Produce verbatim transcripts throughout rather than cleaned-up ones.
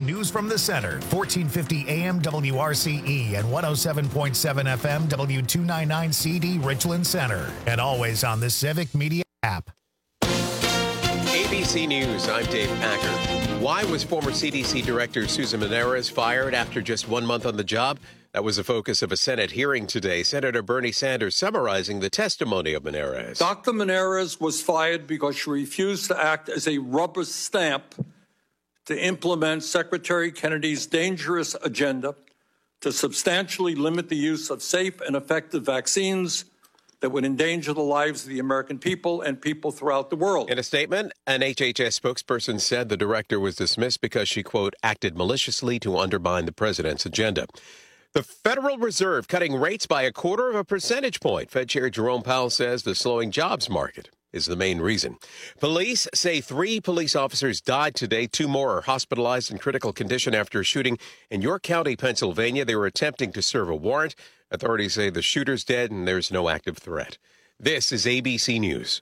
News from the Center, fourteen fifty A M W R C E and one oh seven point seven F M W two ninety-nine C D Richland Center. And always on the Civic Media app. A B C News, I'm Dave Packer. Why was former C D C Director Susan Menares fired after just one month on the job? That was the focus of a Senate hearing today. Senator Bernie Sanders summarizing the testimony of Menares. Doctor Menares was fired because she refused to act as a rubber stamp to implement Secretary Kennedy's dangerous agenda to substantially limit the use of safe and effective vaccines that would endanger the lives of the American people and people throughout the world. In a statement, an H H S spokesperson said the director was dismissed because she, quote, acted maliciously to undermine the president's agenda. The Federal Reserve cutting rates by a quarter of a percentage point. Fed Chair Jerome Powell says the slowing jobs market is the main reason. Police say three police officers died today. Two more are hospitalized in critical condition after a shooting in York County, Pennsylvania. They were attempting to serve a warrant. Authorities say the shooter's dead and there's no active threat. This is A B C News.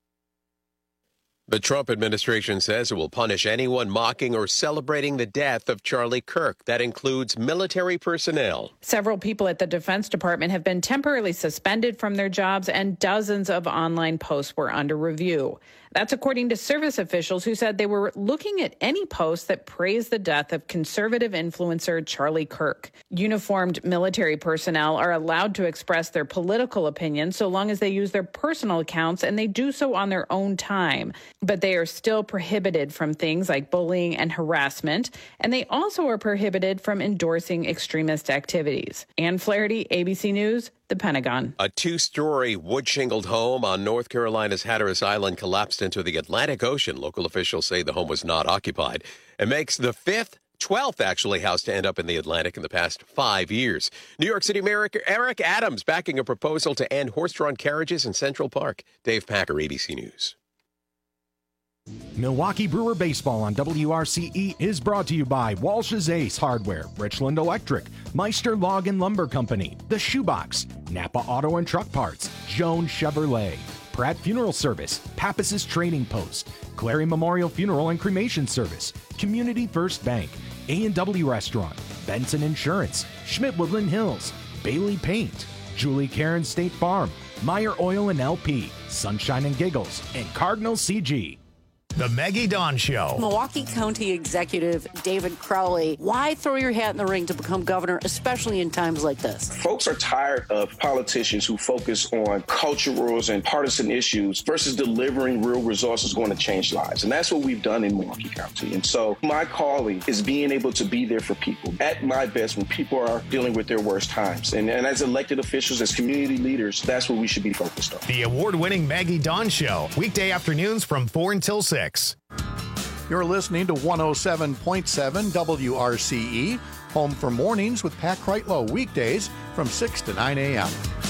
The Trump administration says it will punish anyone mocking or celebrating the death of Charlie Kirk. That includes military personnel. Several people at the Defense Department have been temporarily suspended from their jobs, and dozens of online posts were under review. That's according to service officials who said they were looking at any posts that praise the death of conservative influencer Charlie Kirk. Uniformed military personnel are allowed to express their political opinions so long as they use their personal accounts, and they do so on their own time. But they are still prohibited from things like bullying and harassment, and they also are prohibited from endorsing extremist activities. Ann Flaherty, A B C News, the Pentagon. A two-story wood-shingled home on North Carolina's Hatteras Island collapsed into the Atlantic Ocean. Local officials say the home was not occupied. It makes the fifth, twelfth actually, house to end up in the Atlantic in the past five years. New York City Mayor Eric Adams backing a proposal to end horse-drawn carriages in Central Park. Dave Packer, A B C News. Milwaukee Brewer Baseball on W R C E is brought to you by Walsh's Ace Hardware, Richland Electric, Meister Log and Lumber Company, The Shoebox, Napa Auto and Truck Parts, Jones Chevrolet, Pratt Funeral Service, Pappas's Trading Post, Clary Memorial Funeral and Cremation Service, Community First Bank, A and W Restaurant, Benson Insurance, Schmidt Woodland Hills, Bailey Paint, Julie Karen State Farm, Meyer Oil and L P, Sunshine and Giggles, and Cardinal C G. The Maggie Dawn Show. Milwaukee County Executive David Crowley, why throw your hat in the ring to become governor, especially in times like this? Folks are tired of politicians who focus on culturals and partisan issues versus delivering real resources going to change lives. And that's what we've done in Milwaukee County. And so my calling is being able to be there for people at my best when people are dealing with their worst times. And, and as elected officials, as community leaders, that's what we should be focused on. The award-winning Maggie Dawn Show, weekday afternoons from four until six. You're listening to one oh seven point seven W R C E, home for mornings with Pat Kreitlow, weekdays from six to nine a.m.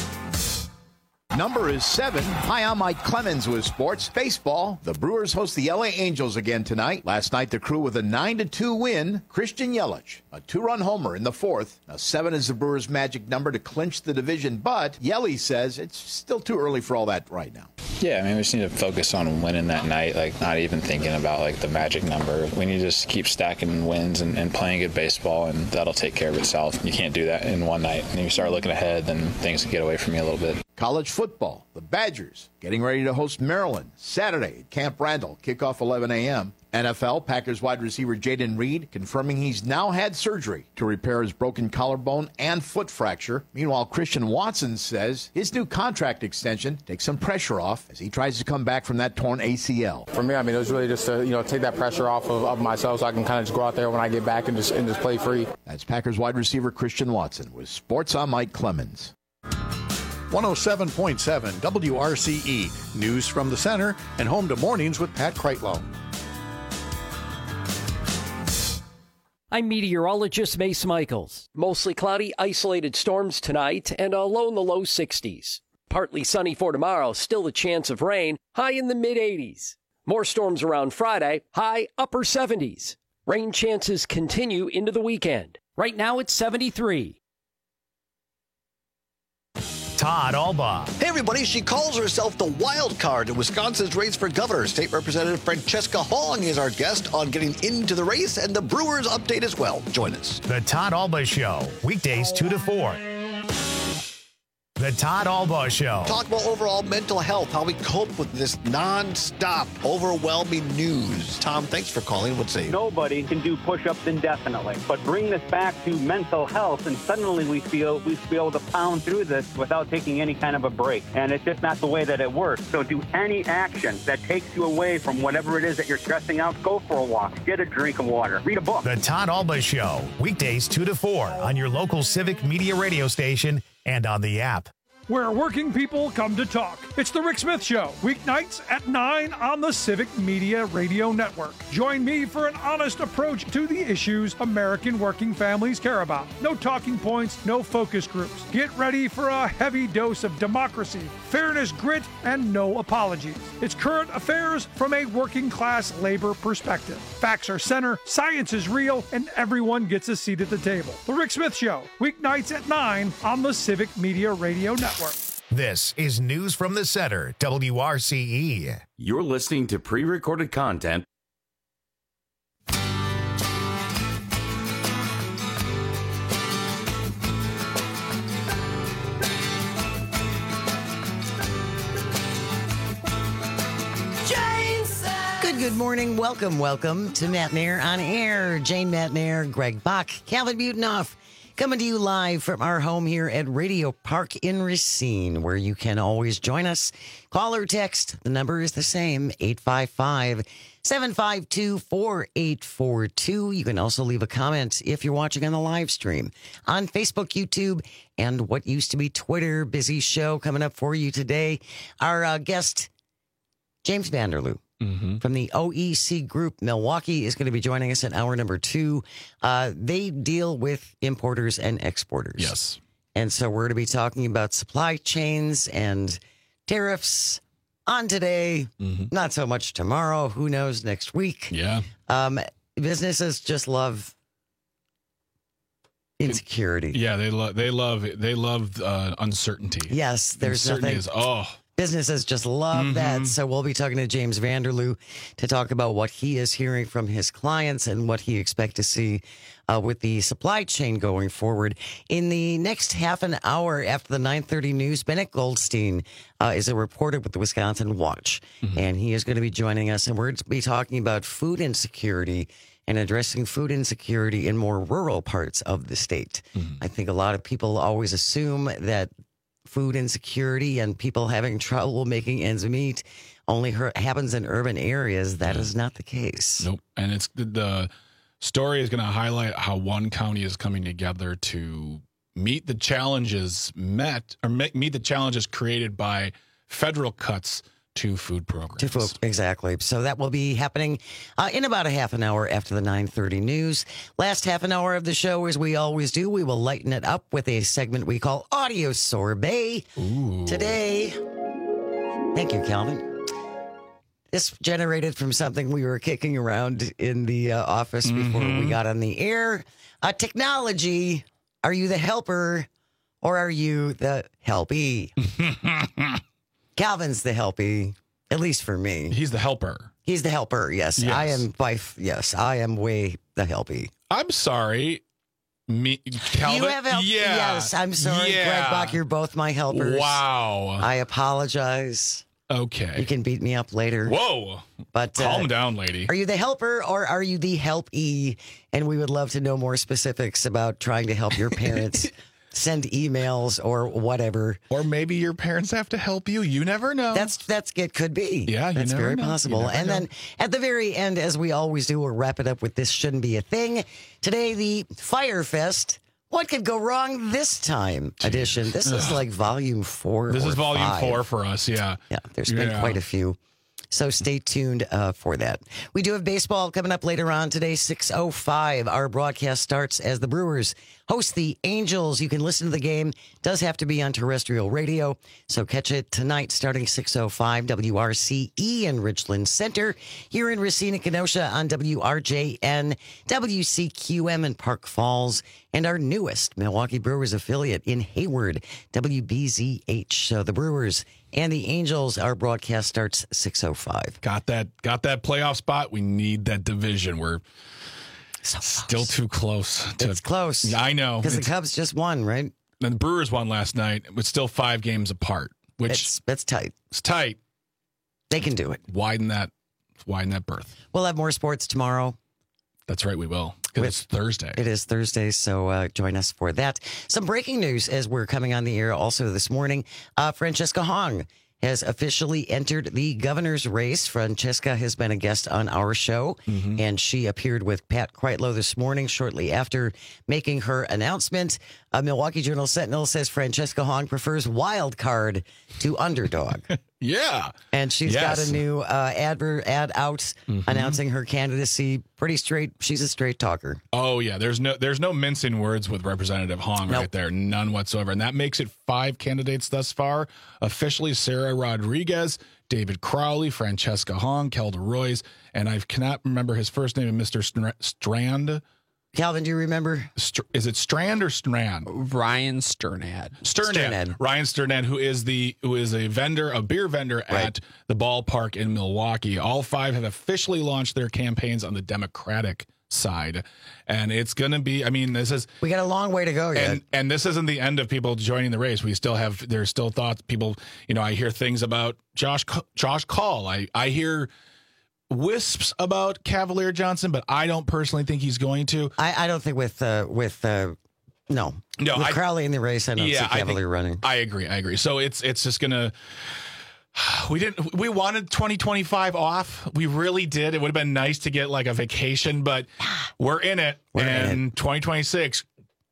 Number is seven. Hi, I'm Mike Clemens with Sports Baseball. The Brewers host the L A Angels again tonight. Last night, the Crew with a nine to two win. Christian Yelich, a two-run homer in the fourth. Now, seven is the Brewers' magic number to clinch the division, but Yelich says it's still too early for all that right now. Yeah, I mean, we just need to focus on winning that night, like not even thinking about like the magic number. We need to just keep stacking wins and, and playing good baseball, and that'll take care of itself. You can't do that in one night. And if you start looking ahead, then things can get away from you a little bit. College football, the Badgers getting ready to host Maryland Saturday at Camp Randall, kickoff eleven a.m. N F L, Packers wide receiver Jaden Reed confirming he's now had surgery to repair his broken collarbone and foot fracture. Meanwhile, Christian Watson says his new contract extension takes some pressure off as he tries to come back from that torn A C L. For me, I mean, it was really just to, you know, take that pressure off of, of myself so I can kind of just go out there when I get back and just, and just play free. That's Packers wide receiver Christian Watson with Sports on Mike Clemens. one oh seven point seven W R C E, news from the center and home to mornings with Pat Kreitlow. I'm meteorologist Mace Michaels. Mostly cloudy, isolated storms tonight and a low in the low sixties. Partly sunny for tomorrow, still a chance of rain, high in the mid eighties. More storms around Friday, high upper seventies. Rain chances continue into the weekend. Right now it's seventy-three. Todd Alba. Hey, everybody. She calls herself the wild card in Wisconsin's race for governor. State Representative Francesca Hong is our guest on getting into the race, and the Brewers update as well. Join us. The Todd Alba Show, weekdays two to four. The Todd Alba Show. Talk about overall mental health, how we cope with this nonstop, overwhelming news. Tom, thanks for calling. What's say? Nobody can do push-ups indefinitely, but bring this back to mental health, and suddenly we feel we feel able to pound through this without taking any kind of a break, and it's just not the way that it works. So do any action that takes you away from whatever it is that you're stressing out. Go for a walk, get a drink of water, read a book. The Todd Alba Show, weekdays two to four on your local Civic Media radio station and on the app. Where working people come to talk. It's the Rick Smith Show, weeknights at nine on the Civic Media Radio Network. Join me for an honest approach to the issues American working families care about. No talking points, no focus groups. Get ready for a heavy dose of democracy, fairness, grit, and no apologies. It's current affairs from a working class labor perspective. Facts are center, science is real, and everyone gets a seat at the table. The Rick Smith Show, weeknights at nine on the Civic Media Radio Network. This is News from the Center, W R C E. You're listening to pre-recorded content. Good, good morning. Welcome, welcome to Matt Nair on Air. Jane Matt Nair, Greg Bach, Calvin Butenoff. Coming to you live from our home here at Radio Park in Racine, where you can always join us. Call or text. The number is the same, eight five five, seven five two, four eight four two. You can also leave a comment if you're watching on the live stream on Facebook, YouTube, and what used to be Twitter. Busy show coming up for you today. Our uh, guest, James Vanderloo. Mm-hmm. From the O E C Group, Milwaukee, is going to be joining us in hour number two. Uh, they deal with importers and exporters. Yes. And so we're going to be talking about supply chains and tariffs on today. Mm-hmm. Not so much tomorrow. Who knows next week? Yeah. Um, businesses just love insecurity. Yeah, they love they love they love uh, uncertainty. Yes, there's uncertainty nothing. Is, oh. Businesses just love mm-hmm. that. So we'll be talking to James Vanderloo to talk about what he is hearing from his clients and what he expects to see uh, with the supply chain going forward. In the next half an hour after the nine thirty news, Bennett Goldstein uh, is a reporter with the Wisconsin Watch, mm-hmm. and he is going to be joining us, and we're going to be talking about food insecurity and addressing food insecurity in more rural parts of the state. Mm-hmm. I think a lot of people always assume that food insecurity and people having trouble making ends meet only her- happens in urban areas. That yeah. is not the case. Nope. And it's the, the story is going to highlight how one county is coming together to meet the challenges met or meet the challenges created by federal cuts to food programs. To food, exactly. So that will be happening uh, in about a half an hour after the nine thirty news. Last half an hour of the show, as we always do, we will lighten it up with a segment we call Audio Sorbet. Ooh. Today, thank you, Calvin. This generated from something we were kicking around in the uh, office mm-hmm. before we got on the air. Uh, technology, are you the helper or are you the helpee? Calvin's the helpie, at least for me. He's the helper. He's the helper, yes. yes. I am by, yes, I am way the helpie. I'm sorry. Me, Calvin? You have helped. Yeah. Yes, I'm sorry, yeah. Greg Bach, you're both my helpers. Wow. I apologize. Okay. You can beat me up later. Whoa. But calm uh, down, lady. Are you the helper or are you the helpee? And we would love to know more specifics about trying to help your parents send emails or whatever. Or maybe your parents have to help you. You never know. That's that's it could be. Yeah, you that's never very know. possible. And know. Then at the very end, as we always do, we'll wrap it up with This Shouldn't Be a Thing. Today, the Fire Fest. What could go wrong this time edition? This is like volume four. This or is volume five. four for us, yeah. Yeah, there's been yeah. quite a few. So stay tuned uh, for that. We do have baseball coming up later on today, six oh five. Our broadcast starts as the Brewers host the Angels. You can listen to the game. It does have to be on terrestrial radio. So catch it tonight starting six oh five W R C E in Richland Center. Here in Racine and Kenosha on W R J N, W C Q M in Park Falls, and our newest Milwaukee Brewers affiliate in Hayward, W B Z H. So the Brewers and the Angels, our broadcast starts six oh five. Got that got that playoff spot. We need that division. We're so still too close. To, it's close. I know. Because the Cubs just won, right? And the Brewers won last night, but still five games apart, which it's, that's tight. It's tight. They can do it. Widen that, widen that berth. We'll have more sports tomorrow. That's right, we will. Because it's Thursday. It is Thursday, so uh, join us for that. Some breaking news as we're coming on the air also this morning. Uh, Francesca Hong has officially entered the governor's race. Francesca has been a guest on our show, mm-hmm. and she appeared with Pat Kreitlow this morning shortly after making her announcement. A Milwaukee Journal Sentinel says Francesca Hong prefers wild card to underdog. Yeah. And she's yes. got a new uh, adver- ad out mm-hmm. announcing her candidacy. Pretty straight. She's a straight talker. Oh, yeah. There's no there's no mincing words with Representative Hong nope. right there. None whatsoever. And that makes it five candidates thus far. Officially, Sarah Rodriguez, David Crowley, Francesca Hong, Kelda Royce, and I cannot remember his first name, Mister Strand. Calvin, do you remember? Is it Strand or Strand? Ryan Sternad. Sternad. Sternad. Ryan Sternad, who is the who is a vendor, a beer vendor right. at the ballpark in Milwaukee. All five have officially launched their campaigns on the Democratic side, and it's going to be. I mean, this is we got a long way to go yet, and and this isn't the end of people joining the race. We still have there's still thoughts. People, you know, I hear things about Josh Josh Call. I I hear wisps about Cavalier Johnson, but I don't personally think he's going to. I, I don't think with uh, with uh, no no with I, Crowley in the race. I don't yeah, see Cavalier I think, running. I agree. I agree. So it's it's just gonna. We didn't. We wanted twenty twenty-five off. We really did. It would have been nice to get like a vacation, but we're in it. We're and in it. twenty twenty-six.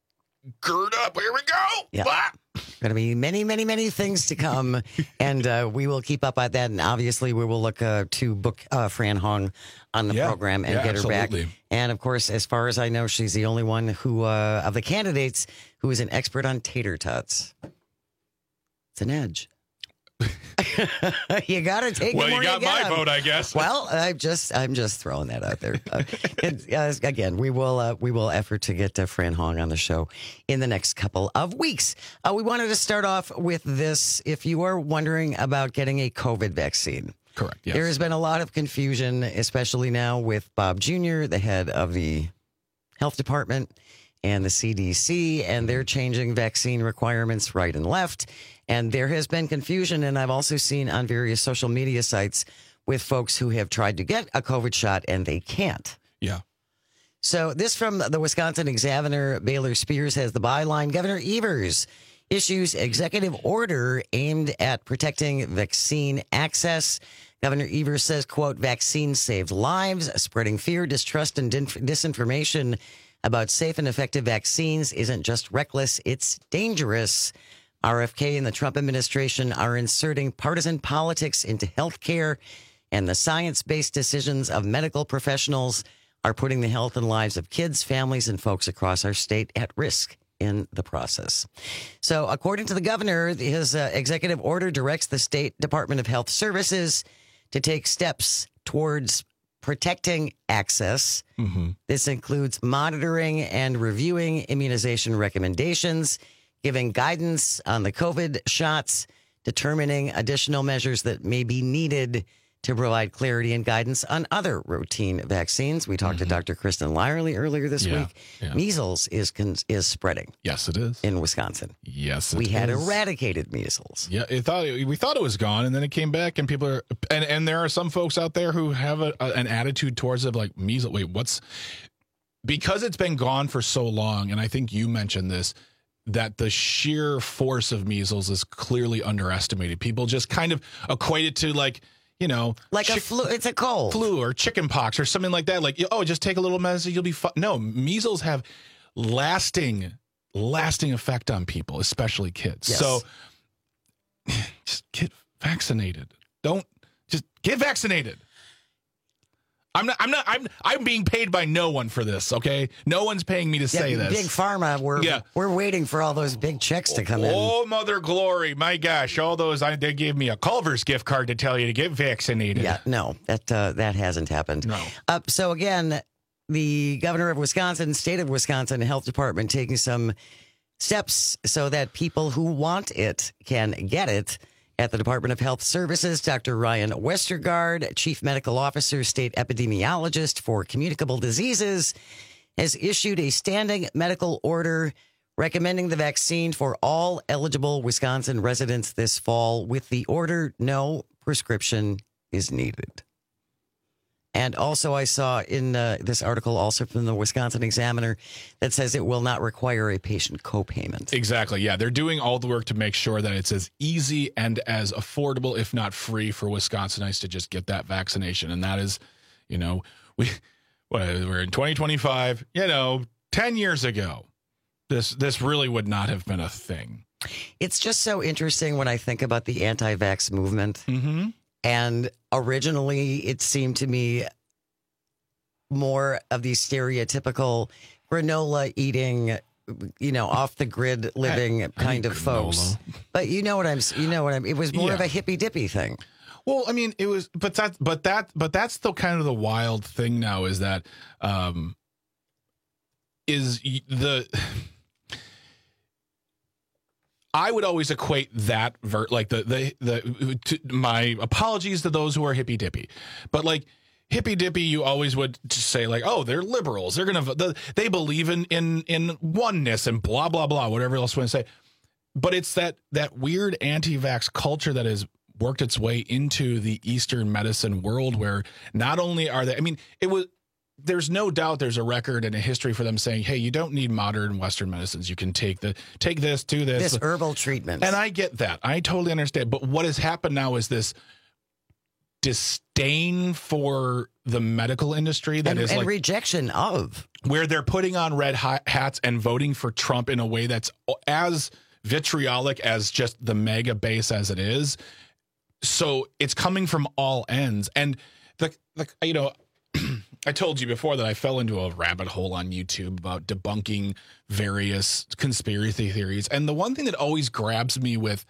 Gird up. Here we go. Yeah. Blah. Going to be many, many, many things to come, and uh, we will keep up on that. And obviously, we will look uh, to book uh, Fran Hong on the yeah, program and yeah, get her absolutely. back. And of course, as far as I know, she's the only one who uh, of the candidates who is an expert on tater tots. It's an edge. You got to take. Well, it you got you my them. vote, I guess. Well, I'm just, I'm just throwing that out there. Uh, it, uh, again, we will, uh, we will effort to get uh, Fran Hong on the show in the next couple of weeks. Uh, we wanted to start off with this. If you are wondering about getting a COVID vaccine, correct. Yes. There has been a lot of confusion, especially now with Bob Junior, the head of the health department, and the C D C, and they're changing vaccine requirements right and left. And there has been confusion, and I've also seen on various social media sites with folks who have tried to get a COVID shot and they can't. Yeah. So this from the Wisconsin Examiner, Baylor Spears has the byline. Governor Evers issues executive order aimed at protecting vaccine access. Governor Evers says, quote, vaccines saved lives. Spreading fear, distrust, and disinformation about safe and effective vaccines isn't just reckless, it's dangerous. R F K and the Trump administration are inserting partisan politics into health care, and the science-based decisions of medical professionals are putting the health and lives of kids, families, and folks across our state at risk in the process. So according to the governor, his uh, executive order directs the State Department of Health Services to take steps towards protecting access. Mm-hmm. This includes monitoring and reviewing immunization recommendations, giving guidance on the COVID shots, determining additional measures that may be needed to provide clarity and guidance on other routine vaccines. We talked mm-hmm. to Doctor Kristen Lyerly earlier this yeah, week. Yeah. Measles is is spreading. Yes, it is. In Wisconsin. Yes, it we is. had eradicated measles. Yeah, it thought we thought it was gone, and then it came back, and people are and, and there are some folks out there who have a, a, an attitude towards it like measles. Wait, what's because it's been gone for so long, and I think you mentioned this, that the sheer force of measles is clearly underestimated. People just kind of equate it to like, you know, like chick- a flu. It's a cold, flu or chicken pox or something like that. Like, oh, just take a little medicine, you'll be fine. No, measles have lasting, lasting effect on people, especially kids. Yes. So just get vaccinated. Don't Just get vaccinated. I'm not. I'm not. I'm. I'm being paid by no one for this. Okay, no one's paying me to say yeah, this. Big Pharma. We're yeah. we're waiting for all those big checks to come in. Oh, mother glory! My gosh, all those. I, they gave me a Culver's gift card to tell you to get vaccinated. Yeah, no, that uh, that hasn't happened. No. Uh, so again, the governor of Wisconsin, state of Wisconsin Health Department taking some steps so that people who want it can get it. At the Department of Health Services, Doctor Ryan Westergaard, Chief Medical Officer, State Epidemiologist for Communicable Diseases, has issued a standing medical order recommending the vaccine for all eligible Wisconsin residents this fall. With the order, no prescription is needed. And also I saw in uh, this article also from the Wisconsin Examiner that says it will not require a patient copayment. Exactly. Yeah. They're doing all the work to make sure that it's as easy and as affordable, if not free, for Wisconsinites to just get that vaccination. And that is, you know, we, we're in twenty twenty-five, you know, ten years ago, this, this really would not have been a thing. It's just so interesting when I think about the anti-vax movement. Mm-hmm. And originally, it seemed to me more of the stereotypical granola eating, you know, off the grid living I, kind I of granola. folks. But you know what I'm, you know what I'm. It was more yeah. of a hippy dippy thing. Well, I mean, it was, but that, but that, but that's the kind of the wild thing now is that, um, is the. I would always equate that ver- like the the the to, my apologies to those who are hippy dippy, but like hippy dippy, you always would just say like, oh, they're liberals, they're gonna the, they believe in in in oneness and blah blah blah, whatever else you want to say. But it's that that weird anti-vax culture that has worked its way into the Eastern medicine world, where not only are they, I mean, it was. There's no doubt there's a record and a history for them saying, hey, you don't need modern Western medicines. You can take the take this, do this. This herbal treatment. And I get that. I totally understand. But what has happened now is this disdain for the medical industry that and, is and like rejection of. Where they're putting on red hats and voting for Trump in a way that's as vitriolic as just the mega base as it is. So it's coming from all ends. And the, the you know, I told you before that I fell into a rabbit hole on YouTube about debunking various conspiracy theories. And the one thing that always grabs me with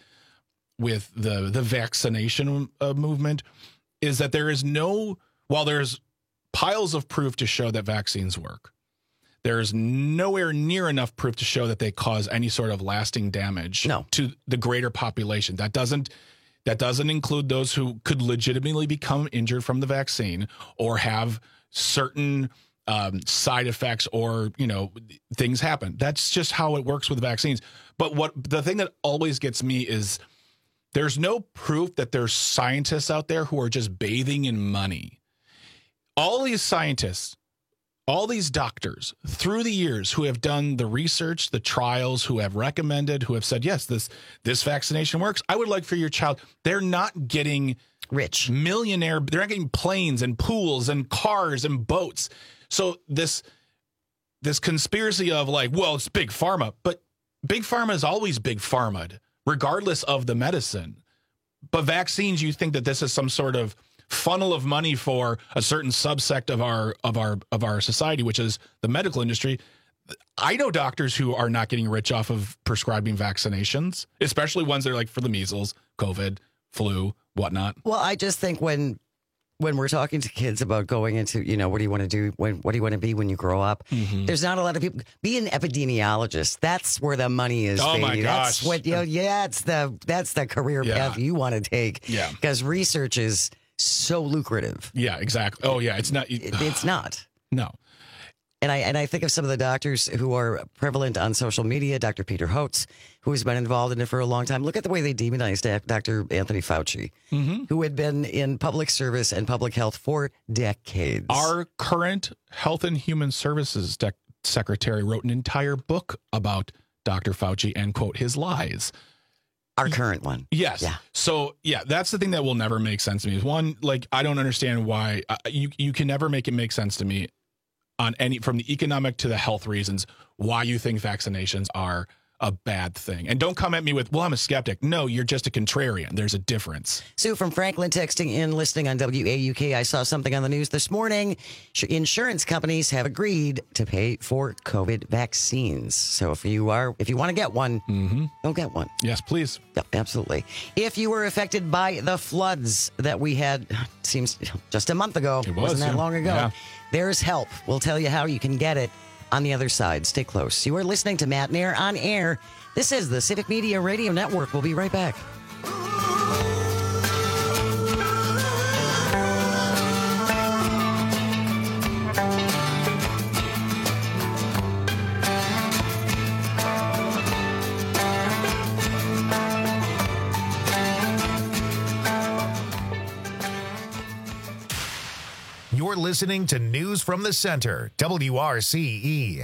with the, the vaccination uh, movement is that there is no, while there's piles of proof to show that vaccines work, there's nowhere near enough proof to show that they cause any sort of lasting damage no. to the greater population. That doesn't that doesn't include those who could legitimately become injured from the vaccine or have certain um, side effects or, you know, things happen. That's just how it works with vaccines. But what the thing that always gets me is there's no proof that there's scientists out there who are just bathing in money. All these scientists, all these doctors through the years who have done the research, the trials, who have recommended, who have said, yes, this, this vaccination works. I would like for your child. They're not getting rich millionaire. They're not getting planes and pools and cars and boats. So this, this conspiracy of like, well, it's big pharma, but big pharma is always big pharma, regardless of the medicine. But vaccines, you think that this is some sort of funnel of money for a certain subsect of our of our of our society, which is the medical industry. I know doctors who are not getting rich off of prescribing vaccinations, especially ones that are like for the measles, COVID, flu, whatnot. Well, I just think when when we're talking to kids about going into, you know, what do you want to do? When, what do you want to be when you grow up? Mm-hmm. There's not a lot of people. Be an epidemiologist. That's where the money is. Oh baby. my gosh! That's what you know. Yeah, it's the that's the career yeah. path you want to take. Yeah, because research is so lucrative. Yeah, exactly. Oh yeah, it's not. It, it's not. No. And I and I think of some of the doctors who are prevalent on social media. Doctor Peter Hotz, who has been involved in it for a long time. Look at the way they demonized Doctor Anthony Fauci, mm-hmm. who had been in public service and public health for decades. Our current Health and Human Services de- Secretary wrote an entire book about Doctor Fauci and, quote, his lies. Our current one. Yes. Yeah. So, yeah, that's the thing that will never make sense to me. One, like, I don't understand why uh, you, you can never make it make sense to me on any, from the economic to the health reasons, why you think vaccinations are a bad thing. And don't come at me with, well, I'm a skeptic. No, you're just a contrarian. There's a difference. Sue from Franklin texting in, listening on W A U K. I saw something on the news this morning. Insurance companies have agreed to pay for COVID vaccines. So if you are, if you want to get one, mm-hmm. go get one. Yes, please. Yep, absolutely. If you were affected by the floods that we had, seems just a month ago, it was, wasn't that yeah. long ago? Yeah. There's help. We'll tell you how you can get it on the other side. Stay close. You are listening to Matt Nair on air. This is the Civic Media Radio Network. We'll be right back. You're listening to News from the Center, W R C E.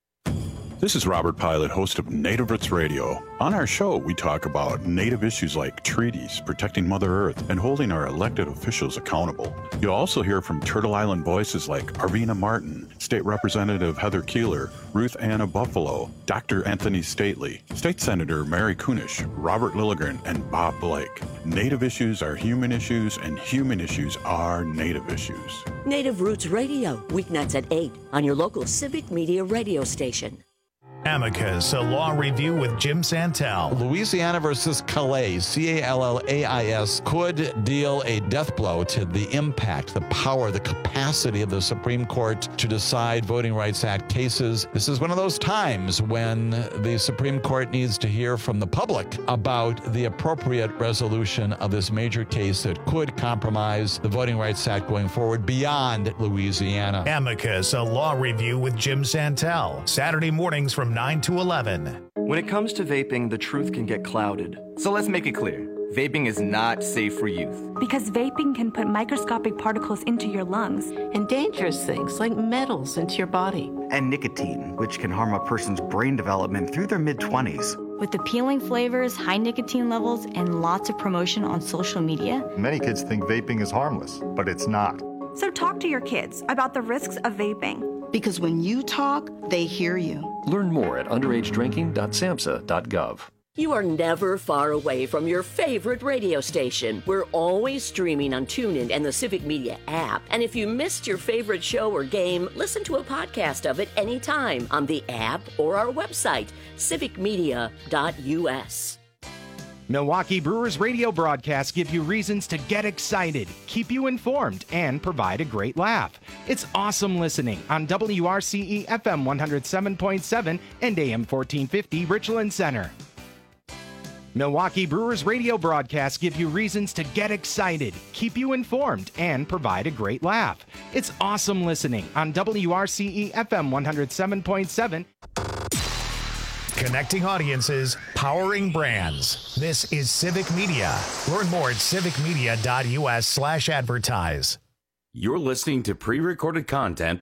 This is Robert Pilot, host of Native Roots Radio. On our show, we talk about Native issues like treaties, protecting Mother Earth, and holding our elected officials accountable. You'll also hear from Turtle Island voices like Arvina Martin, State Representative Heather Keeler, Ruth Anna Buffalo, Doctor Anthony Stately, State Senator Mary Kunish, Robert Lilligren, and Bob Blake. Native issues are human issues, and human issues are Native issues. Native Roots Radio, weeknights at eight on your local Civic Media radio station. Amicus, a law review with Jim Santel. Louisiana versus Calais, C A L L A I S, could deal a death blow to the impact, the power, the capacity of the Supreme Court to decide Voting Rights Act cases. This is one of those times when the Supreme Court needs to hear from the public about the appropriate resolution of this major case that could compromise the Voting Rights Act going forward beyond Louisiana. Amicus, a law review with Jim Santel. Saturday mornings from nine to eleven. When it comes to vaping, the truth can get clouded. So let's make it clear. Vaping is not safe for youth. Because vaping can put microscopic particles into your lungs. And dangerous things like metals into your body. And nicotine, which can harm a person's brain development through their mid-twenties. With appealing flavors, high nicotine levels, and lots of promotion on social media. Many kids think vaping is harmless, but it's not. So talk to your kids about the risks of vaping. Because when you talk, they hear you. Learn more at underage drinking dot samhsa dot gov. You are never far away from your favorite radio station. We're always streaming on TuneIn and the Civic Media app. And if you missed your favorite show or game, listen to a podcast of it anytime on the app or our website, civic media dot u s. Milwaukee Brewers radio broadcasts give you reasons to get excited, keep you informed, and provide a great laugh. It's awesome listening on W R C E F M one oh seven point seven and A M fourteen fifty Richland Center. Milwaukee Brewers radio broadcasts give you reasons to get excited, keep you informed, and provide a great laugh. It's awesome listening on W R C E F M one oh seven point seven. Connecting audiences, powering brands. This is Civic Media. Learn more at civic media dot u s slash advertise. You're listening to pre-recorded content.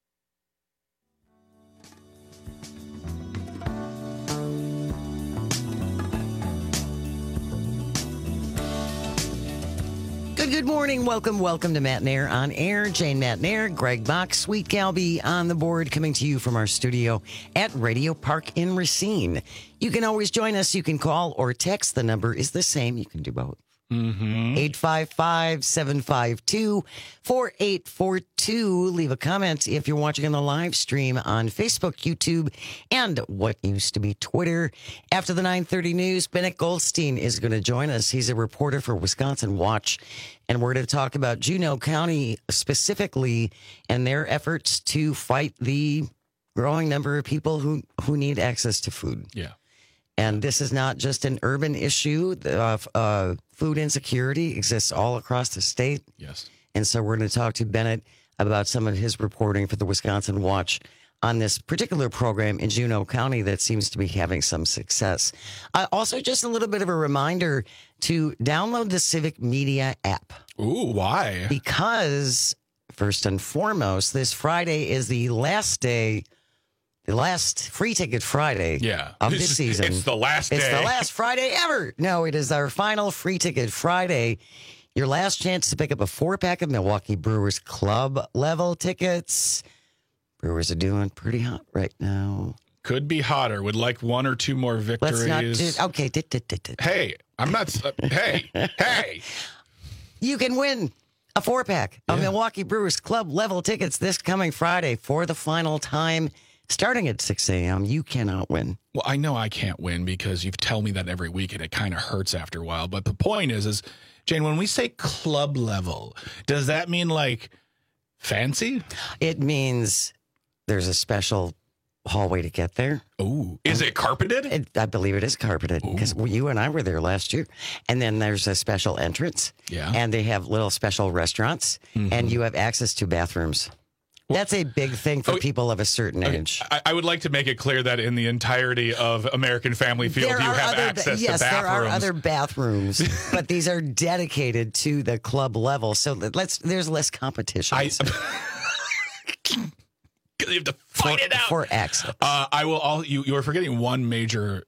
Good, good morning. Welcome, welcome to Matt Nair on air. Jane Matt Nair, Greg Bach, Sweet Galby on the board, coming to you from our studio at Radio Park in Racine. You can always join us. You can call or text. The number is the same. You can do both. Mm-hmm. eight five five, seven five two, four eight four two. Leave a comment if you're watching on the live stream on Facebook, YouTube, and what used to be Twitter. After the nine thirty news, Bennett Goldstein is going to join us. He's a reporter for Wisconsin Watch, and we're going to talk about Juneau County specifically and their efforts to fight the growing number of people who, who need access to food. Yeah. And this is not just an urban issue. Uh, uh, food insecurity exists all across the state. Yes. And so we're going to talk to Bennett about some of his reporting for the Wisconsin Watch on this particular program in Juneau County that seems to be having some success. Uh, also, just a little bit of a reminder to download the Civic Media app. Ooh, why? Because, first and foremost, this Friday is the last day The last free ticket Friday yeah. of this season. It's the last day. It's the last Friday ever. No, it is our final free ticket Friday. Your last chance to pick up a four-pack of Milwaukee Brewers Club level tickets. Brewers are doing pretty hot right now. Could be hotter. Would like one or two more victories. Let's not do, okay. D- d- d- d- Hey, I'm not. Uh, hey, hey. You can win a four pack of Milwaukee Brewers Club level tickets this coming Friday for the final time, starting at six a.m. You cannot win. Well, I know I can't win because you tell me that every week, and it kind of hurts after a while. But the point is, is Jane, when we say club level, does that mean like fancy? It means there's a special hallway to get there. Oh, is it carpeted? It, I believe it is carpeted because you and I were there last year. And then there's a special entrance. Yeah. And they have little special restaurants, Mhm. and you have access to bathrooms. That's a big thing for Oh, people of a certain Okay, age. I, I would like to make it clear that in the entirety of American Family Field, There you are have other, access yes, to bathrooms. there are other bathrooms, but these are dedicated to the club level. So let's there's less competition. I, you have to fight for, it out. for access. Uh, I will. All you you are forgetting one major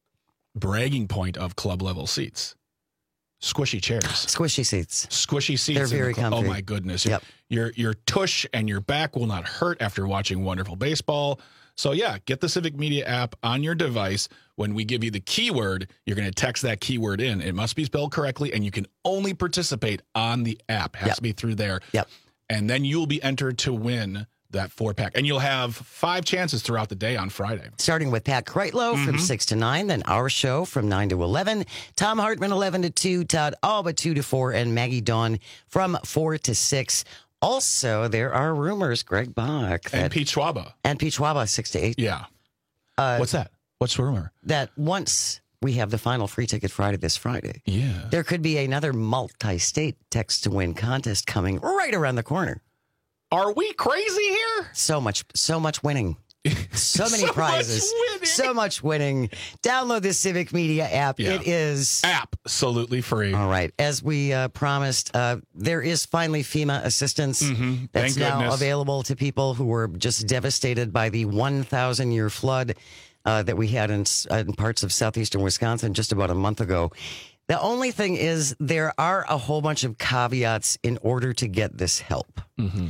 bragging point of club level seats: squishy chairs, squishy seats, squishy seats. They're in the very club. comfy. Oh my goodness! Yep. Your your tush and your back will not hurt after watching wonderful baseball. So yeah, get the Civic Media app on your device. When we give you the keyword, you're going to text that keyword in. It must be spelled correctly, and you can only participate on the app. It has Yep. to be through there. Yep. And then you'll be entered to win that four pack, and you'll have five chances throughout the day on Friday. Starting with Pat Kreitlow from Mhm. six to nine, then our show from nine to eleven, Tom Hartman eleven to two, Todd Alba two to four, and Maggie Dawn from four to six. Also, there are rumors, Greg Bach. And Pete Schwaba. And Pete Schwaba, six to eight. Yeah. Uh, What's that? What's the rumor? That once we have the final free ticket Friday this Friday, Yeah. there could be another multi-state text to win contest coming right around the corner. Are we crazy here? So much, so much winning. So many So much prizes. winning. So much winning. Download the Civic Media app. Yeah. It is absolutely free. All right. As we uh, promised, uh, there is finally FEMA assistance Mhm. that's Thank now goodness. available to people who were just devastated by the one thousand year flood uh, that we had in, s- uh, in parts of southeastern Wisconsin just about a month ago. The only thing is there are a whole bunch of caveats in order to get this help. Mm-hmm.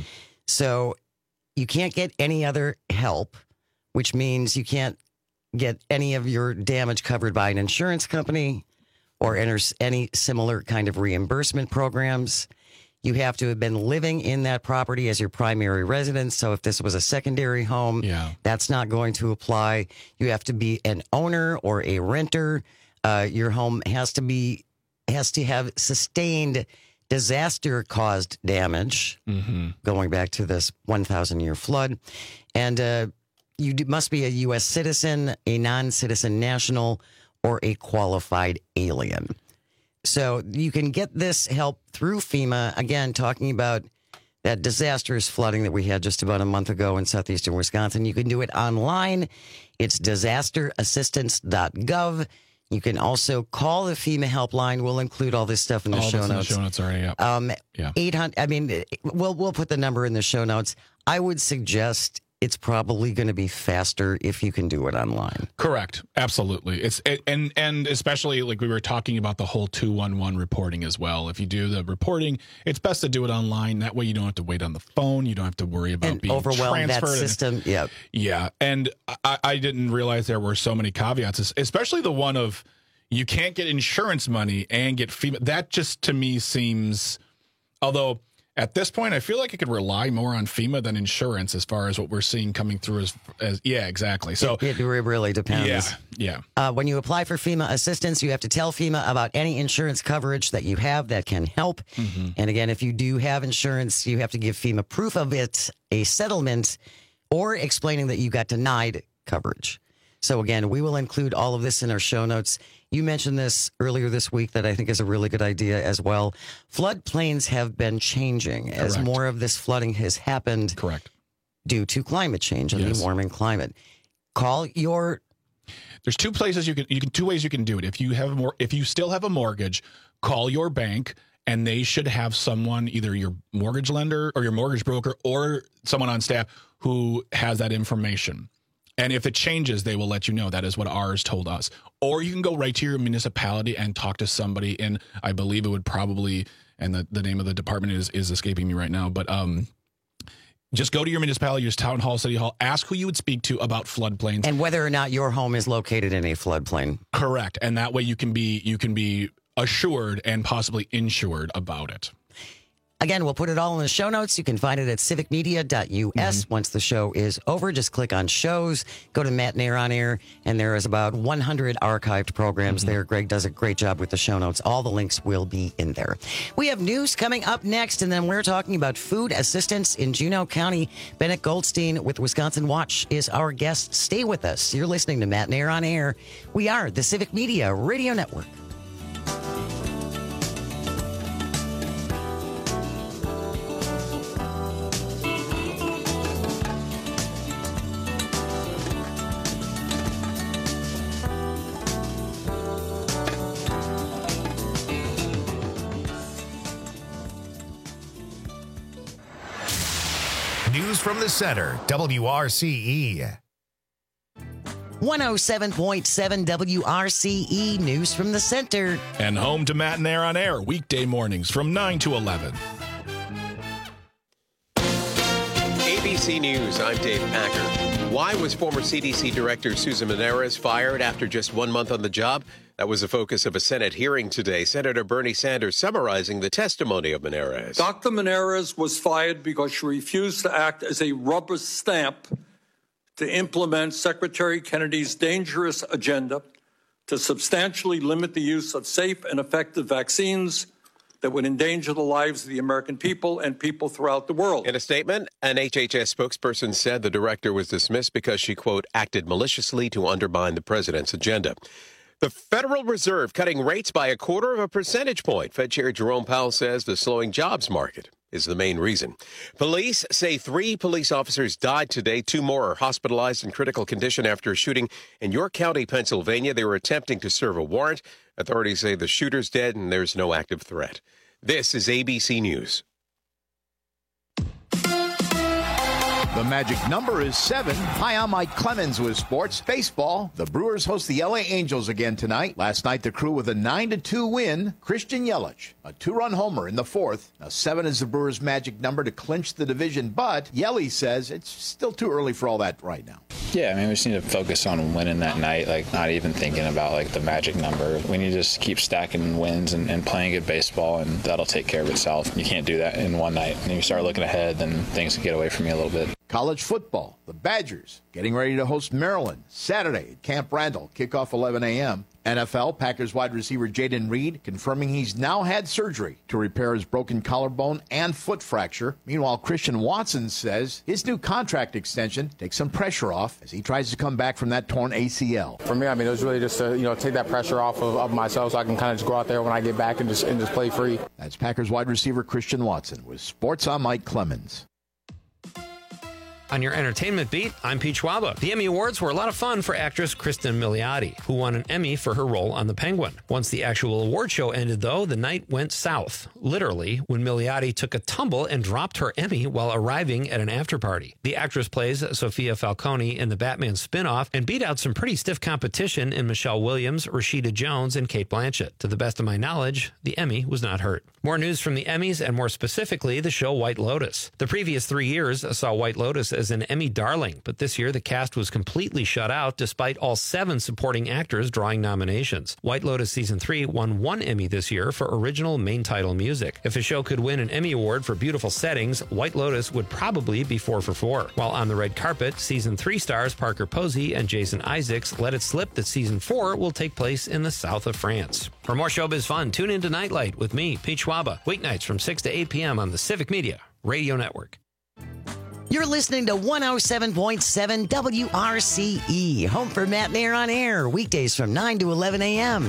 So you can't get any other help, which means you can't get any of your damage covered by an insurance company or enter any similar kind of reimbursement programs. You have to have been living in that property as your primary residence. So if this was a secondary home, Yeah. that's not going to apply. You have to be an owner or a renter. Uh, your home has to be has to have sustained disaster-caused damage, Mm-hmm. going back to this one thousand year flood. And uh, you d- must be a U S citizen, a non-citizen national, or a qualified alien. So you can get this help through FEMA. Again, talking about that disastrous flooding that we had just about a month ago in southeastern Wisconsin. You can do it online. It's disaster assistance dot gov. You can also call the FEMA helpline. We'll include all this stuff in the All show this in notes. the show notes already. Yeah. Um, Yeah. eight hundred. I mean, we'll we'll put the number in the show notes. I would suggest it's probably going to be faster if you can do it online. Correct. Absolutely. It's it, and and especially like we were talking about the whole two one one reporting as well. If you do the reporting, it's best to do it online. That way you don't have to wait on the phone. You don't have to worry about And being overwhelm that transferred. system. Yeah. Yeah. And I, I didn't realize there were so many caveats, especially the one of you can't get insurance money and get FEMA. That just to me seems, although at this point, I feel like I could rely more on FEMA than insurance as far as what we're seeing coming through as, as yeah, exactly. So it, it really depends. yeah, yeah. Uh, when you apply for FEMA assistance, you have to tell FEMA about any insurance coverage that you have that can help. Mm-hmm. And again, if you do have insurance, you have to give FEMA proof of it, a settlement, or explaining that you got denied coverage. So again, we will include all of this in our show notes. You mentioned this earlier this week that I think is a really good idea as well. Floodplains have been changing as Correct. more of this flooding has happened. Correct. Due to climate change and Yes. the warming climate. Call your There's two places you can you can two ways you can do it. If you have more if you still have a mortgage, call your bank and they should have someone, either your mortgage lender or your mortgage broker or someone on staff who has that information. And if it changes, they will let you know. That is what ours told us. Or you can go right to your municipality and talk to somebody in, I believe it would probably, and the, the name of the department is, is escaping me right now, but um, Just go to your municipality, your town hall, city hall, ask who you would speak to about floodplains. And whether or not your home is located in a floodplain. Correct. And that way you can be you can be assured and possibly insured about it. Again, we'll put it all in the show notes. You can find it at civic media dot U S. Mm-hmm. Once the show is over, just click on shows, go to Matt Nair on Air, and there is about one hundred archived programs mm-hmm. there. Greg does a great job with the show notes. All the links will be in there. We have news coming up next, and then we're talking about food assistance in Juneau County. Bennett Goldstein with Wisconsin Watch is our guest. Stay with us. You're listening to Matt Nair on Air. We are the Civic Media Radio Network. News from the center, W R C E. one oh seven point seven W R C E, News from the center. And home to Matt Nair on Air, weekday mornings from nine to eleven. A B C News, I'm Dave Packer. Why was former C D C Director Susan Menares fired after just one month on the job? That was the focus of a Senate hearing today. Senator Bernie Sanders summarizing the testimony of Menares. Doctor Menares was fired because she refused to act as a rubber stamp to implement Secretary Kennedy's dangerous agenda to substantially limit the use of safe and effective vaccines that would endanger the lives of the American people and people throughout the world. In a statement, an H H S spokesperson said the director was dismissed because she, quote, acted maliciously to undermine the president's agenda. The Federal Reserve cutting rates by a quarter of a percentage point. Fed Chair Jerome Powell says the slowing jobs market is the main reason. Police say three police officers died today. Two more are hospitalized in critical condition after a shooting in York County, Pennsylvania. They were attempting to serve a warrant. Authorities say the shooter's dead and there's no active threat. This is A B C News. The magic number is seven. Hi, I'm Mike Clemens with sports. Baseball. The Brewers host the L A Angels again tonight. Last night, the Crew with a nine to two win. Christian Yelich, a two-run homer in the fourth. Now, seven is the Brewers' magic number to clinch the division, but Yelich says it's still too early for all that right now. Yeah, I mean, we just need to focus on winning that night, like not even thinking about like the magic number. We need to just keep stacking wins and, and playing good baseball, and that'll take care of itself. You can't do that in one night. And if you start looking ahead, then things can get away from you a little bit. College football. The Badgers getting ready to host Maryland Saturday at Camp Randall. Kickoff eleven a.m. N F L, Packers wide receiver Jayden Reed confirming he's now had surgery to repair his broken collarbone and foot fracture. Meanwhile, Christian Watson says his new contract extension takes some pressure off as he tries to come back from that torn A C L. For me, I mean, it was really just to, you know, take that pressure off of, of myself so I can kind of just go out there when I get back and just, and just play free. That's Packers wide receiver Christian Watson. With Sports, I'm Mike Clemens. On your entertainment beat, I'm Pete Schwaba. The Emmy Awards were a lot of fun for actress Kristen Milioti, who won an Emmy for her role on The Penguin. Once the actual award show ended, though, the night went south, literally, when Milioti took a tumble and dropped her Emmy while arriving at an after-party. The actress plays Sophia Falcone in the Batman spin-off and beat out some pretty stiff competition in Michelle Williams, Rashida Jones, and Cate Blanchett. To the best of my knowledge, the Emmy was not hurt. More news from the Emmys, and more specifically, the show White Lotus. The previous three years saw White Lotus as an Emmy darling, but this year the cast was completely shut out despite all seven supporting actors drawing nominations. White Lotus Season three won one Emmy this year for original main title music. If a show could win an Emmy Award for beautiful settings, White Lotus would probably be four for four. While on the red carpet, Season three stars Parker Posey and Jason Isaacs let it slip that Season four will take place in the south of France. For more showbiz fun, tune in to Nightlight with me, Pete Schwaba, weeknights from six to eight p.m. on the Civic Media Radio Network. You're listening to one oh seven point seven W R C E, home for Matt Nair on Air, weekdays from nine to eleven a.m.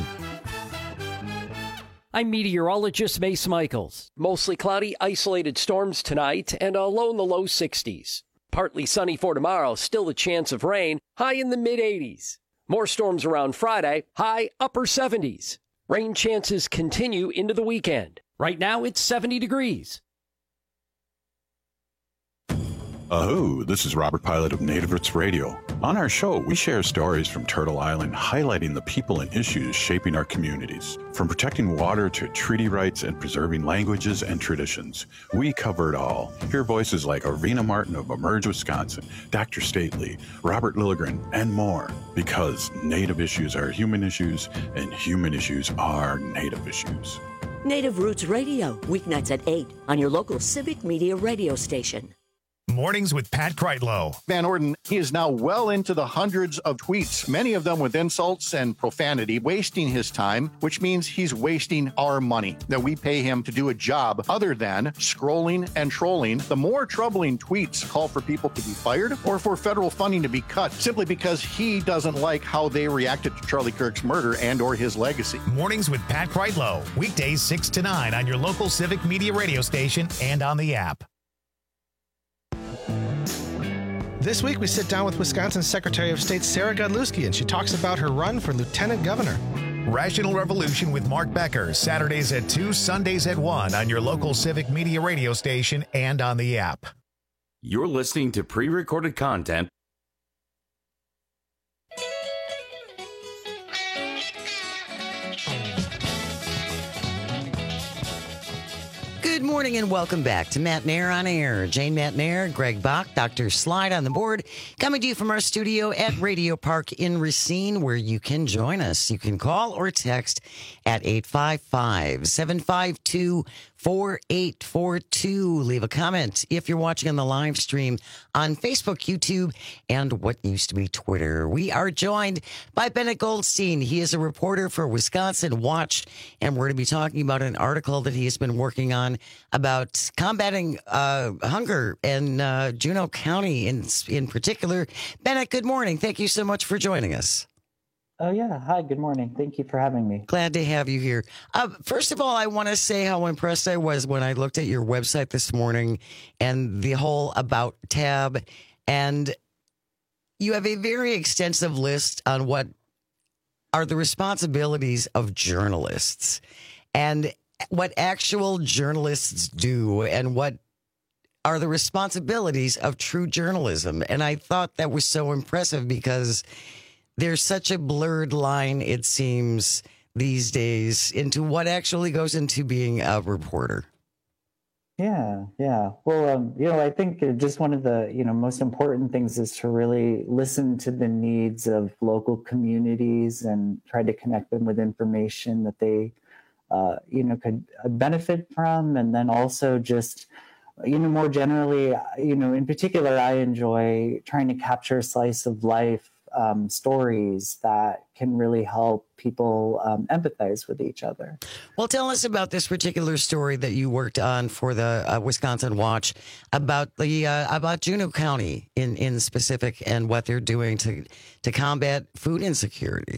I'm meteorologist Mace Michaels. Mostly cloudy, isolated storms tonight, and a low in the low sixties. Partly sunny for tomorrow, still a chance of rain, high in the mid-eighties. More storms around Friday, high upper seventies. Rain chances continue into the weekend. Right now, it's seventy degrees. Ahoo, this is Robert Pilot of Native Roots Radio. On our show, we share stories from Turtle Island highlighting the people and issues shaping our communities. From protecting water to treaty rights and preserving languages and traditions, we cover it all. Hear voices like Arvina Martin of Emerge Wisconsin, Doctor Stately, Robert Lilligren, and more. Because Native issues are human issues, and human issues are Native issues. Native Roots Radio, weeknights at eight on your local Civic Media radio station. Mornings with Pat Kreitlow. Van Orden, he is now well into the hundreds of tweets, many of them with insults and profanity, wasting his time, which means he's wasting our money that we pay him to do a job other than scrolling and trolling. The more troubling tweets call for people to be fired or for federal funding to be cut simply because he doesn't like how they reacted to Charlie Kirk's murder and or his legacy. Mornings with Pat Kreitlow, weekdays six to nine on your local Civic Media radio station and on the app. This week, we sit down with Wisconsin's Secretary of State, Sarah Godlewski, and she talks about her run for lieutenant governor. Rational Revolution with Mark Becker, Saturdays at two, Sundays at one on your local Civic Media radio station and on the app. You're listening to pre-recorded content. Good morning and welcome back to Matt Nair on Air. Jane Matt Nair, Greg Bach, Doctor Slide on the board, coming to you from our studio at Radio Park in Racine, where you can join us. You can call or text at eight five five, seven five two, four eight four two. Leave a comment if you're watching on the live stream on Facebook, YouTube, and what used to be Twitter. We are joined by Bennett Goldstein. He is a reporter for Wisconsin Watch, and we're going to be talking about an article that he has been working on about combating uh, hunger in uh, Juneau County in, in particular. Bennett, good morning. Thank you so much for joining us. Oh, yeah. Hi, good morning. Thank you for having me. Glad to have you here. Uh, first of all, I want to say how impressed I was when I looked at your website this morning and the whole About tab. And you have a very extensive list on what are the responsibilities of journalists and what actual journalists do and what are the responsibilities of true journalism. And I thought that was so impressive because there's such a blurred line, it seems, these days into what actually goes into being a reporter. Yeah, yeah. Well, um, you know, I think just one of the, you know, most important things is to really listen to the needs of local communities and try to connect them with information that they, uh, you know, could benefit from. And then also just, you know, more generally, you know, in particular, I enjoy trying to capture a slice of life Um, stories that can really help people um, empathize with each other. Well, tell us about this particular story that you worked on for the uh, Wisconsin Watch about the uh, about Juneau County in, in specific and what they're doing to to combat food insecurity.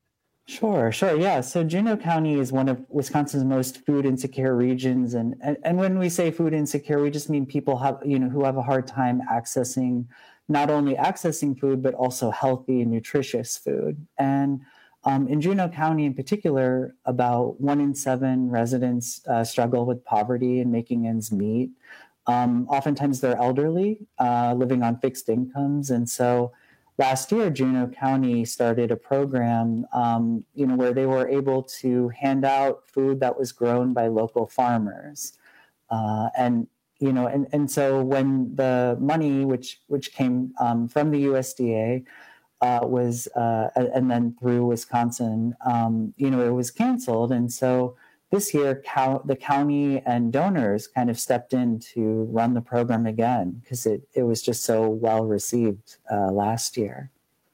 Sure, sure, yeah. So Juneau County is one of Wisconsin's most food insecure regions, and, and and when we say food insecure, we just mean people have you know who have a hard time accessing. Not only accessing food, but also healthy and nutritious food. And um, in Juneau County in particular, about one in seven residents uh, struggle with poverty and making ends meet. Um, oftentimes they're elderly, uh, living on fixed incomes. And so last year, Juneau County started a program, um, you know, where they were able to hand out food that was grown by local farmers. Uh, and You know, and, and so when the money, which which came um, from the U S D A, uh, was uh, and then through Wisconsin, um, you know, it was canceled. And so this year, cow, the county and donors kind of stepped in to run the program again because it, it was just so well received uh, last year.